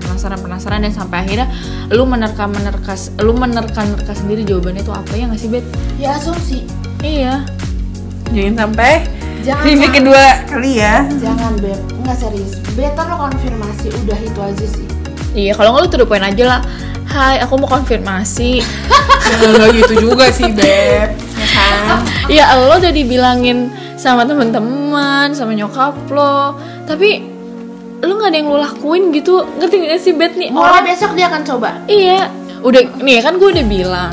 dan sampai akhirnya lo menerka sendiri jawabannya itu apa, ya gak sih, Bet? Ya asumsi. Iya. Jangan sampai Jangan remake sampai. kedua kali ya. Jangan Beb, nggak serius. Better lo konfirmasi, udah itu aja sih. Iya, kalau nggak lo to the point aja lah. Hai, aku mau konfirmasi. Nggak gitu juga sih, Beb. Ya kan? Ya lo udah dibilangin sama teman-teman, sama nyokap lo, tapi lo nggak ada yang lo lakuin gitu, ngerti nggak sih, Bet nih? Mulai besok dia akan coba. Iya, udah nih kan gue udah bilang.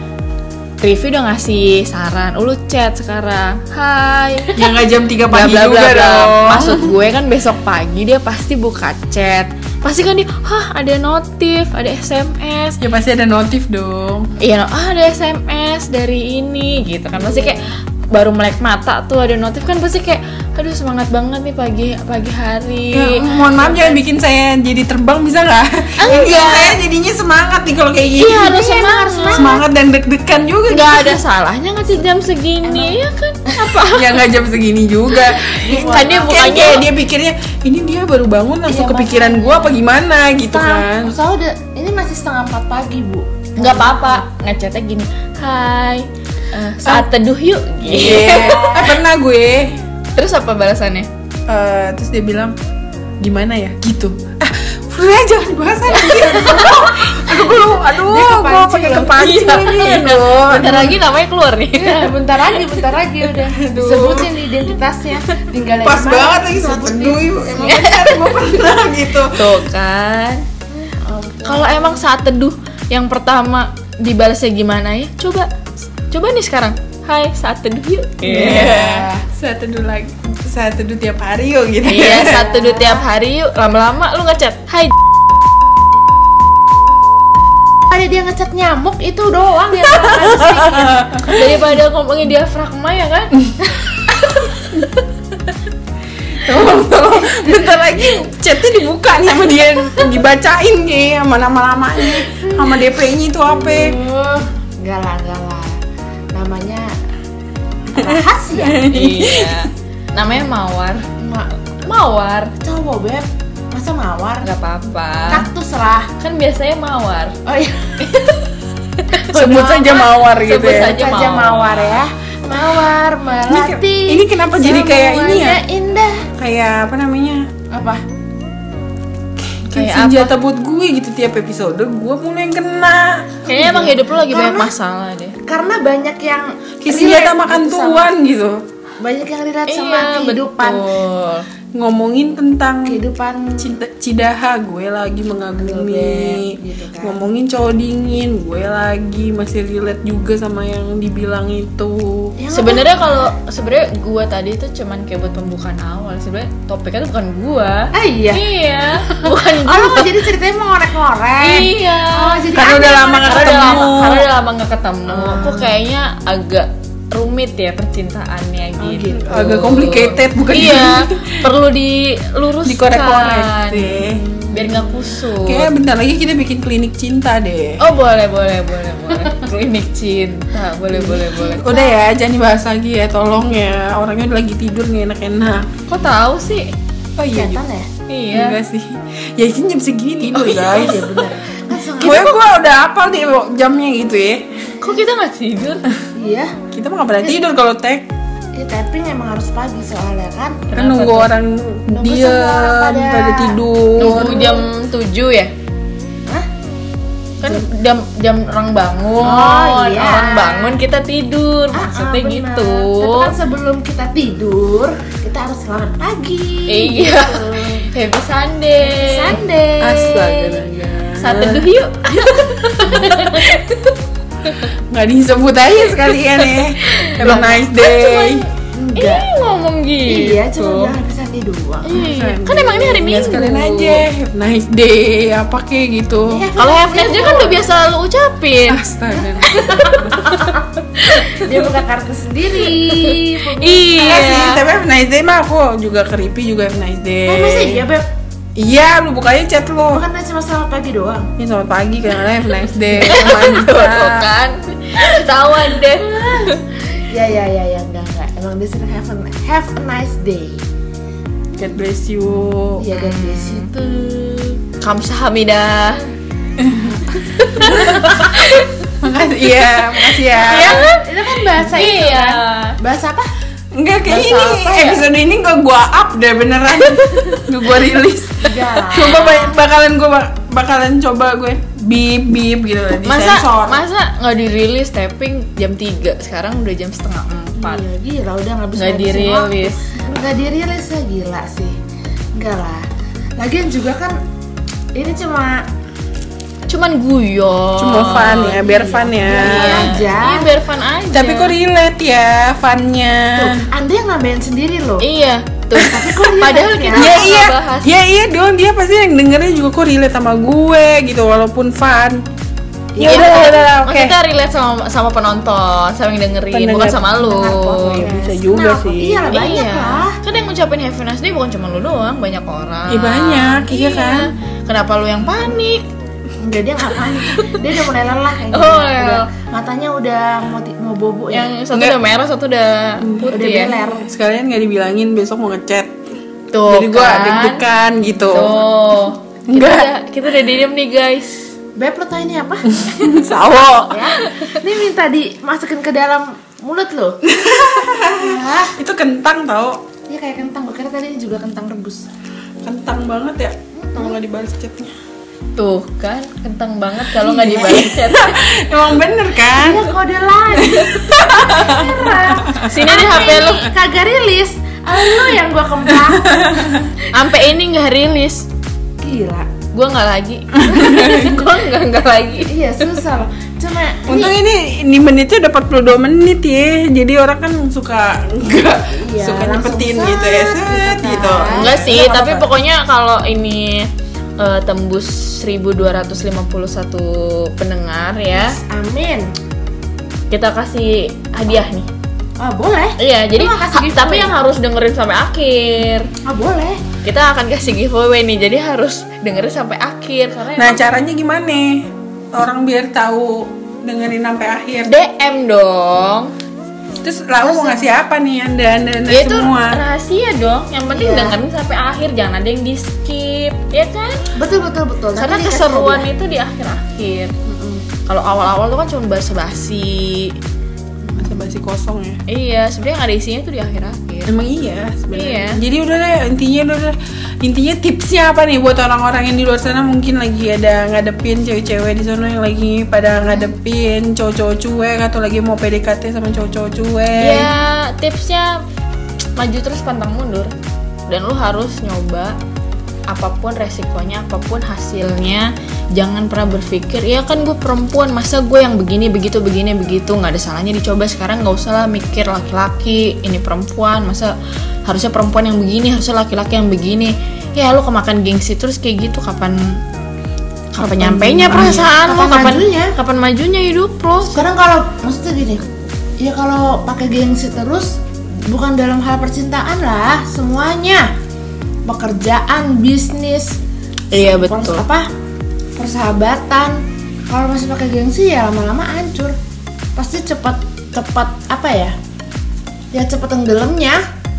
Review udah ngasih saran, lu chat sekarang, hai. Yang nggak jam 3 pagi Bla, bla, juga bla, bla. dong. Maksud gue kan besok pagi dia pasti buka chat, pasti kan dia, ada notif, ada SMS. Ya pasti ada notif dong. Iya, ada SMS dari ini gitu kan, pasti kayak baru melek mata tuh ada notif kan, pasti kayak aduh semangat banget nih pagi hari. Ya, mohon maaf jangan bikin saya jadi terbang, bisa nggak? Bikin saya jadinya semangat nih kalau kayak gini. Iya, harus Semangat dan deg-degan juga. nggak ada salahnya ngasih jam segini ya kan, apa Ya nggak jam segini juga. Kan dia bukannya- kayak dia pikirnya ini dia baru bangun langsung Iya, kepikiran gue apa gimana gitu kan. Soalnya udah, ini masih 3:30 pagi Bu. nggak apa-apa, ngechatnya gini, hai, saat teduh yuk gitu. Iya. Pernah gue. Terus apa balasannya? Terus dia bilang gimana ya gitu. Udah jangan bahas lagi. Aduh gue pakai kepancing lagi. Bentar lagi namanya keluar nih. Bentar lagi udah. Sebutin identitasnya. Tinggal Pas banget lagi saat teduh. Emang benar gue pernah gitu. Tuh kan. Kalau emang saat teduh yang pertama dibalasnya gimana ya? Coba nih sekarang. Hai, saat teduh yuk. Iya. Saat teduh lagi. Saat teduh tiap hari yuk gitu. Iya, saat teduh tiap hari yuk. Lama-lama lu ngechat, hai. Ada dia ngecat nyamuk itu doang dia sih. Daripada ngomongin diafragma ya kan? Tolong. Bentar lagi chatnya dibuka nih sama dia, dibacain kayak sama nama-namanya, sama DP-nya itu apa? Enggak lah. Namanya rahasia. Iya. Namanya Mawar. Mawar. Cowok Beb. Masa mawar? Nggak apa-apa. Kaktus lah. Kan biasanya Mawar. Oh iya. Sebut saja mawar gitu Sebut ya. saja Saja mawar ya. Mawar melati. Ini kenapa jadi kayak ini ya? semuanya indah. Kayak apa namanya? Apa? Kayak Kayak senjata buat gue gitu, tiap episode gue mulai yang kena. Kayaknya emang hidup lu lagi banyak Karena- masalah deh. Karena banyak yang Kayak senjata relate makan gitu sama- tuan gitu. Banyak yang relate sama Iya, kehidupan. betul. Ngomongin tentang Kehidupan cinta Cidaha, gue lagi mengagumi. gitu kan. Ngomongin cowok dingin, gue lagi masih relate juga sama yang dibilang itu. Ya, Sebenarnya sebenarnya gua tadi itu cuman kayak buat pembukaan awal. Sebenarnya topiknya tuh bukan gua. iya. Iya, bukan Oh, lo gua. jadi ceritanya mau ngorek-ngorek. Iya. Oh, jadi Karena ada udah lama ngorek-ngorek. nggak ketemu. Karena udah lama nggak ketemu. Kok kayaknya agak rumit ya percintaannya gitu. gitu. Agak complicated, bukan? Iya, perlu diluruskan. Dikorek-korek deh. Biar nggak kusut. Kayaknya bentar lagi kita bikin klinik cinta deh. Oh boleh. Klinik cinta, boleh. Udah ya, jangan dibahas lagi ya, tolong ya. Orangnya udah lagi tidur nih enak-enak. Kok tahu sih? Oh iya, Setan ya? Iya. enggak sih. Ya ini jam segini tidur guys. Iya benar. Gue udah hafal nih jamnya gitu ya. Kok kita nggak tidur? Iya. Kita mah gak pernah tidur kalau tag. Ya tapping emang harus pagi soalnya kan. Kan nunggu tuh? orang Nunggu diam semua orang pada tidur. Nunggu jam 7 ya? Hah? Kan jam orang bangun. Oh, iya. Orang bangun kita tidur. Maksudnya bener. gitu. Tapi kan sebelum kita tidur, kita harus selamat pagi. Iya. gitu. Happy Sunday. Sunday. Astaga. Saat teduh yuk. Nggak disebut aja sekalian ya. Have a nice day. Enggak. Ngomong gitu. Iya, cuma bilang happy Sunday doang. Iya. Kan emang ini hari Ya, Minggu. sekalian aja. Have a nice day. Apa kayak gitu. Iya, Kalau have nice day kan udah biasa lu ucapin. Astaga. dia buka kartu sendiri. Iya. Enggak sih, tapi have a nice day mah aku juga creepy juga have a nice day. Masa iya, Beb? Iya, lu bukanya chat lo. Bukan cuma selamat pagi doang. Ya selamat pagi, kadang-kadang have a nice day. Tuh Mantap. kan. Ketahuan deh. Ya, enggak. Emang dia sering have a nice day. God bless you. Iya, dan di situ. Kamsahamnida. Makasih ya. Iya kan? Itu kan bahasa itu Iya. kan? Bahasa apa? Enggak kayak Bahasa ini apa ya? episode ini gak gua up deh beneran. Gak gua rilis. Enggak lah. Coba bakalan coba gue bip gitu di sensor. Masa nggak dirilis tapping jam 3, sekarang udah jam setengah 4. Iya, gila udah nggak bisa Nggak dirilis. Nggak dirilis ya, gila sih. Enggak lah. Lagian juga kan ini Cuman guyon. Cuma fun ya, biar fun ya. Iya aja. Iya biar fun aja. Tapi kok relate ya funnya. Tuh, Anda yang nambahin sendiri loh. Iya. Tuh. Tapi kok relate Padahal ya? kita Ya nggak iya, bahas. iya dong, dia pasti yang dengernya juga kok relate sama gue gitu walaupun fun. Ya Iya, udah, oke. Kita relate sama penonton, sama yang dengerin, Pendengar. bukan sama lu. Ya, bisa juga Nah, sih. Iya lah, banyak lah. Kan yang ngucapin Have a nice day bukan cuma lu doang, banyak orang. Iya, banyak, iya kan? Kenapa lu yang panik? Enggak, dia nggak panik. Dia udah mulai lelah kayaknya. Oh, iya. Udah, matanya udah mau bobo ya. Yang satu Enggak. udah merah, satu udah putih Udah ya. beler. Sekalian nggak dibilangin besok mau ngechat. Tuh Jadi gue kan. deg-degan gitu. Tuh. Enggak. Kita udah diem nih guys. Beb, lo tau ini apa? Sawo. Ya. Ini minta dimasukin ke dalam mulut lo. Ya. Itu kentang tau. Iya kayak kentang. Gue kira tadi ini juga kentang rebus. Kentang banget ya. Kalau nggak dibalas chatnya. Tuh kan, kentang banget kalau nggak dibalas chat. Emang bener kan? Iya kode lain. Sini di HP lu. Kagak rilis. Lu yang gua kembang. Sampai ini nggak rilis. Gila. Gua nggak lagi. Gua nggak lagi. Iya susah loh. Cuma Untung ini menitnya udah 42 menit ya. Jadi orang kan suka enggak Iya, suka langsung nyepetin set gitu ya. gitu Set kan. gitu. Enggak sih, Nggak tapi apa-apa. pokoknya kalau ini tembus 1251 pendengar ya, amin. kita kasih hadiah nih. Oh boleh. Iya, jadi mau kasih giveaway? tapi yang harus dengerin sampai akhir. Oh boleh. Kita akan kasih giveaway nih, jadi harus dengerin sampai akhir karena Nah, caranya gimana? Orang biar tahu dengerin sampai akhir. DM dong. Terus lalu mau ngasih apa nih anda Ya itu semua? rahasia dong. Yang penting Iya. dengerin sampai akhir, jangan ada yang di skip, ya kan? Betul. Karena Nanti dikasih keseruan hadiah. itu di akhir-akhir. Kalau awal-awal tuh kan cuma basa-basi. Masa basi kosong ya. Iya, sebenarnya yang ada isinya itu di akhir-akhir. Emang iya sebenarnya. Iya. Jadi udah deh intinya tipsnya apa nih buat orang-orang yang di luar sana mungkin lagi ada ngadepin cewek-cewek di sana yang lagi pada ngadepin cowok-cowok cuek atau lagi mau PDKT sama cowok-cowok cuek. Ya, tipsnya maju terus pantang mundur. Dan lu harus nyoba apapun resikonya, apapun hasilnya. Jangan pernah berpikir, ya kan gue perempuan, masa gue yang begini, begitu, nggak ada salahnya dicoba. Sekarang nggak usah lah mikir laki-laki, ini perempuan, masa harusnya perempuan yang begini, harusnya laki-laki yang begini. Ya lu kemakan gengsi terus kayak gitu, kapan nyampainya perasaan lo, kapan majunya hidup lo. Sekarang kalau maksudnya gini, ya kalau pakai gengsi terus, bukan dalam hal percintaan lah, semuanya, pekerjaan, bisnis, Iya, betul. persahabatan. Kalau masih pakai gengsi ya lama-lama hancur. Pasti cepat apa ya? Ya cepat tenggelamnya.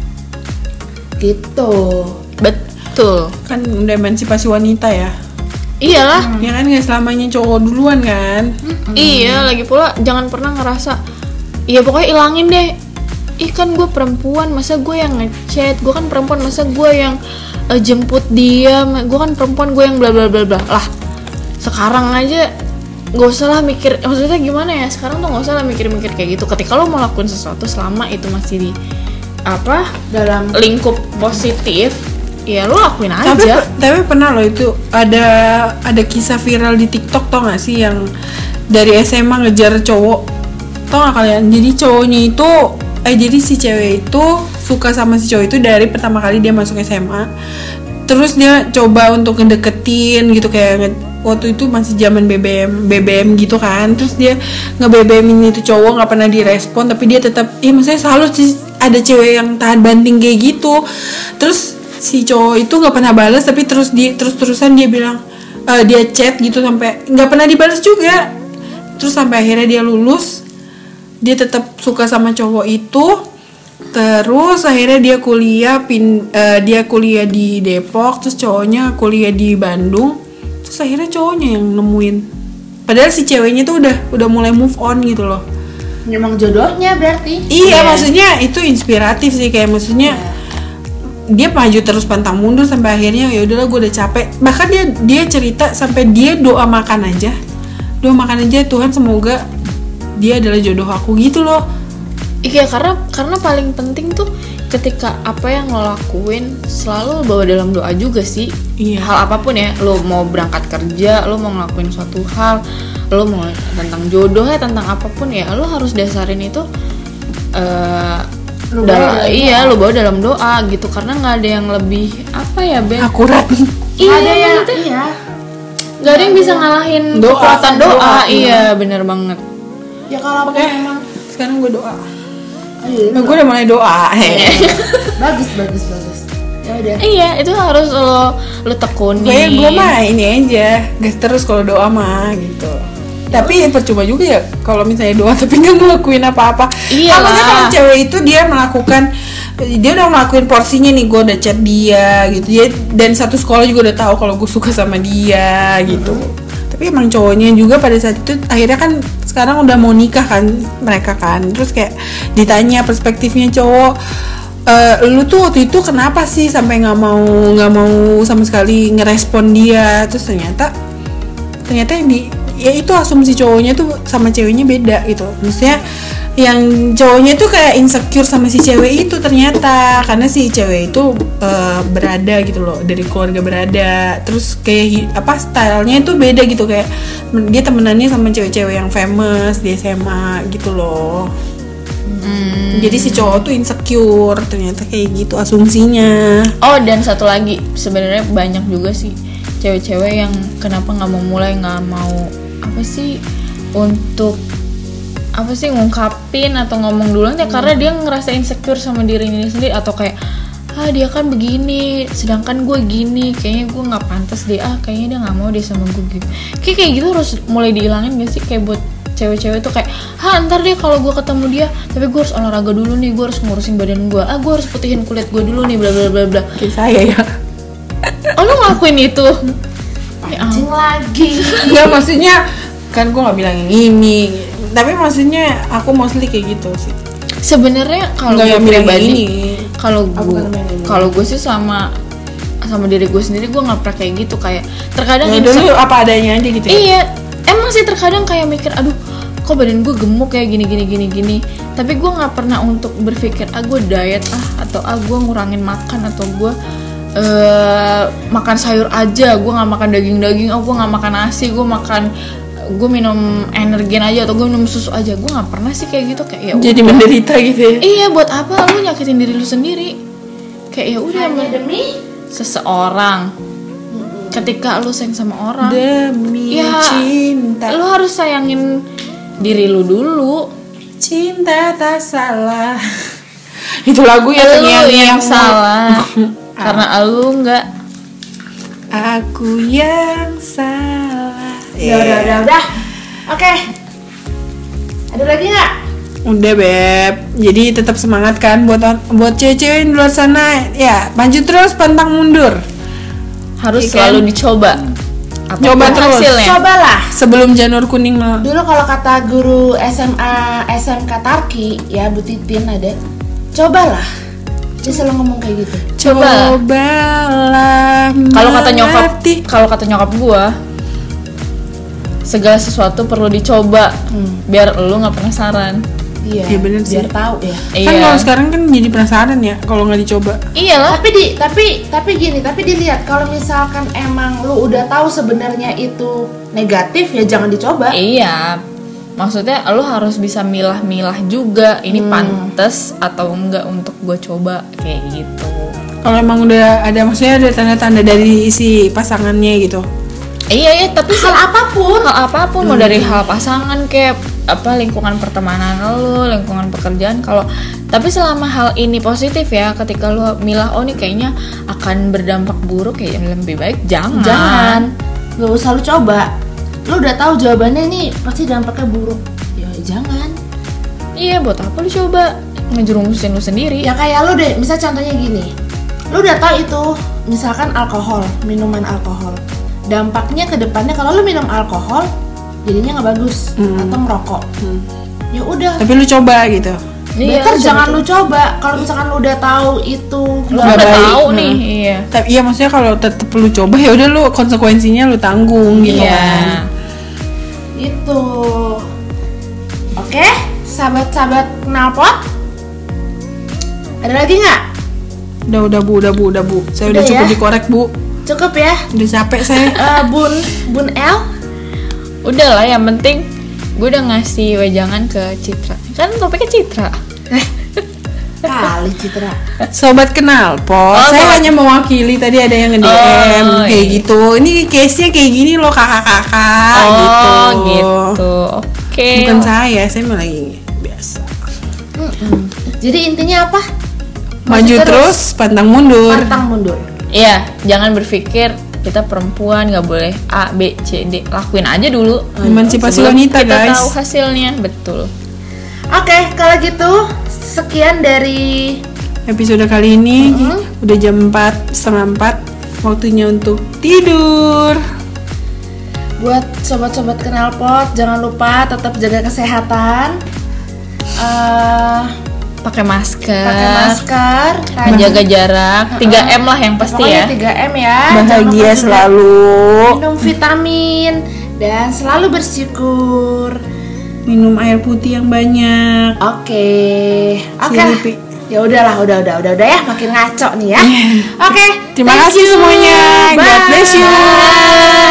Gitu. Betul. Kan udah emansipasi wanita ya. Iyalah. Ya kan nggak selamanya cowok duluan kan. Iya, lagi pula jangan pernah ngerasa iya pokoknya ilangin deh. ih kan gue perempuan, masa gue yang ngechat, gue kan perempuan, masa gue yang jemput dia, gue kan perempuan, gue yang bla bla bla bla. Lah sekarang aja gak usah lah mikir, maksudnya gimana ya, sekarang tuh gak usah lah mikir-mikir kayak gitu. Ketika lo mau lakuin sesuatu selama itu masih di apa dalam lingkup positif, ya lo lakuin aja. Tapi pernah lo itu ada kisah viral di TikTok, tau gak sih, yang dari SMA ngejar cowok, tau gak kalian? Jadi cowoknya itu jadi si cewek itu suka sama si cowok itu dari pertama kali dia masuk SMA. Terus dia coba untuk ngedeketin gitu, kayak waktu itu masih zaman BBM gitu kan. Terus dia nge-BBM-in itu cowok, nggak pernah direspon, tapi dia tetap maksudnya selalu ada cewek yang tahan banting kayak gitu. Terus si cowok itu nggak pernah balas, tapi terus-terusan dia bilang dia chat gitu sampai nggak pernah dibalas juga. Terus sampai akhirnya dia lulus, dia tetap suka sama cowok itu. Terus akhirnya dia kuliah di Depok, terus cowoknya kuliah di Bandung. Terus akhirnya cowoknya yang nemuin, padahal si ceweknya tuh udah mulai move on gitu loh. Memang jodohnya berarti. Iya, maksudnya itu inspiratif sih, kayak maksudnya dia maju terus pantang mundur sampai akhirnya ya udahlah gue udah capek. Bahkan dia cerita sampai dia doa makan aja Tuhan semoga dia adalah jodoh aku gitu loh. Iya, karena paling penting tuh ketika apa yang lo lakuin selalu bawa dalam doa juga sih. Iya. Hal apapun ya, lo mau berangkat kerja, lo mau ngelakuin suatu hal, lo mau tentang jodoh ya, tentang apapun ya, lo harus dasarin itu lo bawa dalam doa gitu, karena nggak ada yang lebih apa ya, Ben, akurat. Iya, nggak ada yang bisa ngalahin kekuatan doa. Iya, bener banget. Ya kalau memang Sekarang gue doa. iya, Gue udah mulai doa. bagus. Ya udah. Iya, itu harus lo tekuni. Kayak gue mah ini aja, gas terus kalau doa mah gitu. Tapi percuma juga ya kalau misalnya doa tapi nggak ngelakuin apa-apa. Iya. Kalau cewek itu dia udah ngelakuin porsinya nih, gue udah chat dia gitu ya, dan satu sekolah juga udah tahu kalau gue suka sama dia gitu. Tapi emang cowoknya juga pada saat itu akhirnya kan sekarang udah mau nikah kan mereka kan. Terus kayak ditanya perspektifnya cowok, lu tuh waktu itu kenapa sih sampai nggak mau sama sekali ngerespon dia. Terus ternyata itu asumsi cowoknya tuh sama ceweknya beda gitu. Maksudnya yang cowoknya tuh kayak insecure sama si cewek itu ternyata, karena si cewek itu berada gitu loh, dari keluarga berada. Terus kayak stylenya itu beda gitu, kayak dia temenannya sama cewek-cewek yang famous di SMA gitu loh. Jadi si cowok tuh insecure ternyata kayak gitu asumsinya. Oh, dan satu lagi, sebenarnya banyak juga sih cewek-cewek yang kenapa nggak mau mulai, nggak mau untuk ngungkapin atau ngomong duluan ya, karena dia ngerasa insecure sama dirinya sendiri, atau kayak dia kan begini sedangkan gue gini, kayaknya gue nggak pantas deh, kayaknya dia nggak mau deh sama gue gitu. Kayak gitu harus mulai dihilangin gak sih? Kayak buat cewek-cewek tuh kayak ntar deh kalau gue ketemu dia, tapi gue harus olahraga dulu nih, gue harus ngurusin badan gue, gue harus putihin kulit gue dulu nih, bla bla bla bla. Kayak saya ya. Oh, lu ngelakuin itu? Pancing lagi. Nggak, maksudnya kan gue nggak bilang yang ini, tapi maksudnya aku mostly kayak gitu sih. Sebenarnya kalau gue pribadi, kalau gue sih sama diri gue sendiri, gue nggak pernah kayak gitu. Kayak terkadang dulu apa adanya aja gitu ya. Iya, emang sih terkadang kayak mikir, aduh kok badan gue gemuk kayak gini. Tapi gue nggak pernah untuk berpikir gue diet atau gue ngurangin makan, atau gue makan sayur aja, gue nggak makan daging, gue nggak makan nasi, gue minum energen aja, atau gue minum susu aja. Gue nggak pernah sih kayak gitu. Kayak ya jadi menderita gitu ya. Iya, buat apa lu nyakitin diri lu sendiri? Kayak ya udah, demi seseorang. Ketika lu sayang sama orang, demi cinta, lu harus sayangin diri lu dulu. Cinta tak salah. Itu lagu ya, lu yang salah. Karena lu nggak, aku yang salah. Udah. Oke. Ada lagi nggak? Udah, Beb. Jadi tetap semangat kan buat cewek-cewek di luar sana ya, maju terus pantang mundur. Harus Ikan. selalu dicoba. Coba terus. Hasilnya. Cobalah. Sebelum janur kuning Dulu kalau kata guru SMA SMK Tarki ya, Bu Titin ada. cobalah. Dia selalu ngomong kayak gitu. Cobalah. Kalau kata nyokap gua, segala sesuatu perlu dicoba biar lu nggak penasaran. Iya, Iya, bener sih. biar tahu ya. Kan kalau sekarang kan jadi penasaran ya kalau nggak dicoba. Iyalah. Tapi dilihat kalau misalkan emang lu udah tahu sebenarnya itu negatif ya jangan dicoba. Iya. Maksudnya lu harus bisa milah-milah juga ini pantas atau enggak untuk gue coba kayak gitu. Kalau emang udah ada, maksudnya ada tanda-tanda dari si pasangannya gitu. Iya, tapi Hal apapun mau dari hal pasangan kayak apa lingkungan pertemanan lu, lingkungan pekerjaan. Kalau tapi selama hal ini positif ya, ketika lu milah oh ini kayaknya akan berdampak buruk ya lebih baik jangan. Gak usah lu coba. Lu udah tahu jawabannya nih pasti dampaknya buruk. Ya jangan. Iya, buat apa lu coba ngejerumusin lu sendiri? Ya kayak lu deh, misal contohnya gini. Lu udah tahu itu misalkan alkohol, minuman alkohol. Dampaknya ke depannya kalau lu minum alkohol jadinya nggak bagus atau merokok. Ya udah. Tapi lu coba gitu. Better jangan lu coba. Kalau misalkan lu udah tahu itu Lu Nggak udah baik. tahu nih, iya. Tapi iya, maksudnya kalau tetap lu coba ya udah, lu konsekuensinya lu tanggung gitu Iya. kan. itu. Oke, sahabat-sahabat knalpot. Ada lagi nggak? Udah bu. Saya udah Udah cukup ya? dikorek bu. Cukup ya, Udah capek saya. Bun L. Udah lah, yang penting gue udah ngasih wejangan ke Citra. Kan topiknya Citra. Kali Citra. Sobat kenal pot. Oh, Saya sobat. hanya mewakili, tadi ada yang nge-DM Oh, kayak iya. gitu. Ini case-nya kayak gini loh kakak-kakak Oh, gitu. gitu. Oke. Bukan saya mau lagi biasa. Jadi intinya apa? Maju terus, pantang mundur. Pantang mundur. Iya, jangan berpikir kita perempuan nggak boleh A, B, C, D. Lakuin aja dulu. Emansipasi Sebelum wanita, kita guys. tahu hasilnya, betul. Oke, kalau gitu sekian dari Episode kali ini udah jam 4:30, waktunya untuk tidur. buat sobat-sobat knalpot, jangan lupa tetap jaga kesehatan. Pakai masker. Pakai masker, Menjaga jarak. 3M lah yang pasti pokoknya ya. 3M ya. Jangan lupa Bahagia juga selalu. minum vitamin dan selalu bersyukur. Minum air putih yang banyak. Oke. Oke. Si lah. Lipi. Ya udahlah, udah ya, makin ngaco nih ya. Oke. Terima thank kasih you. semuanya. God Bye. bless you.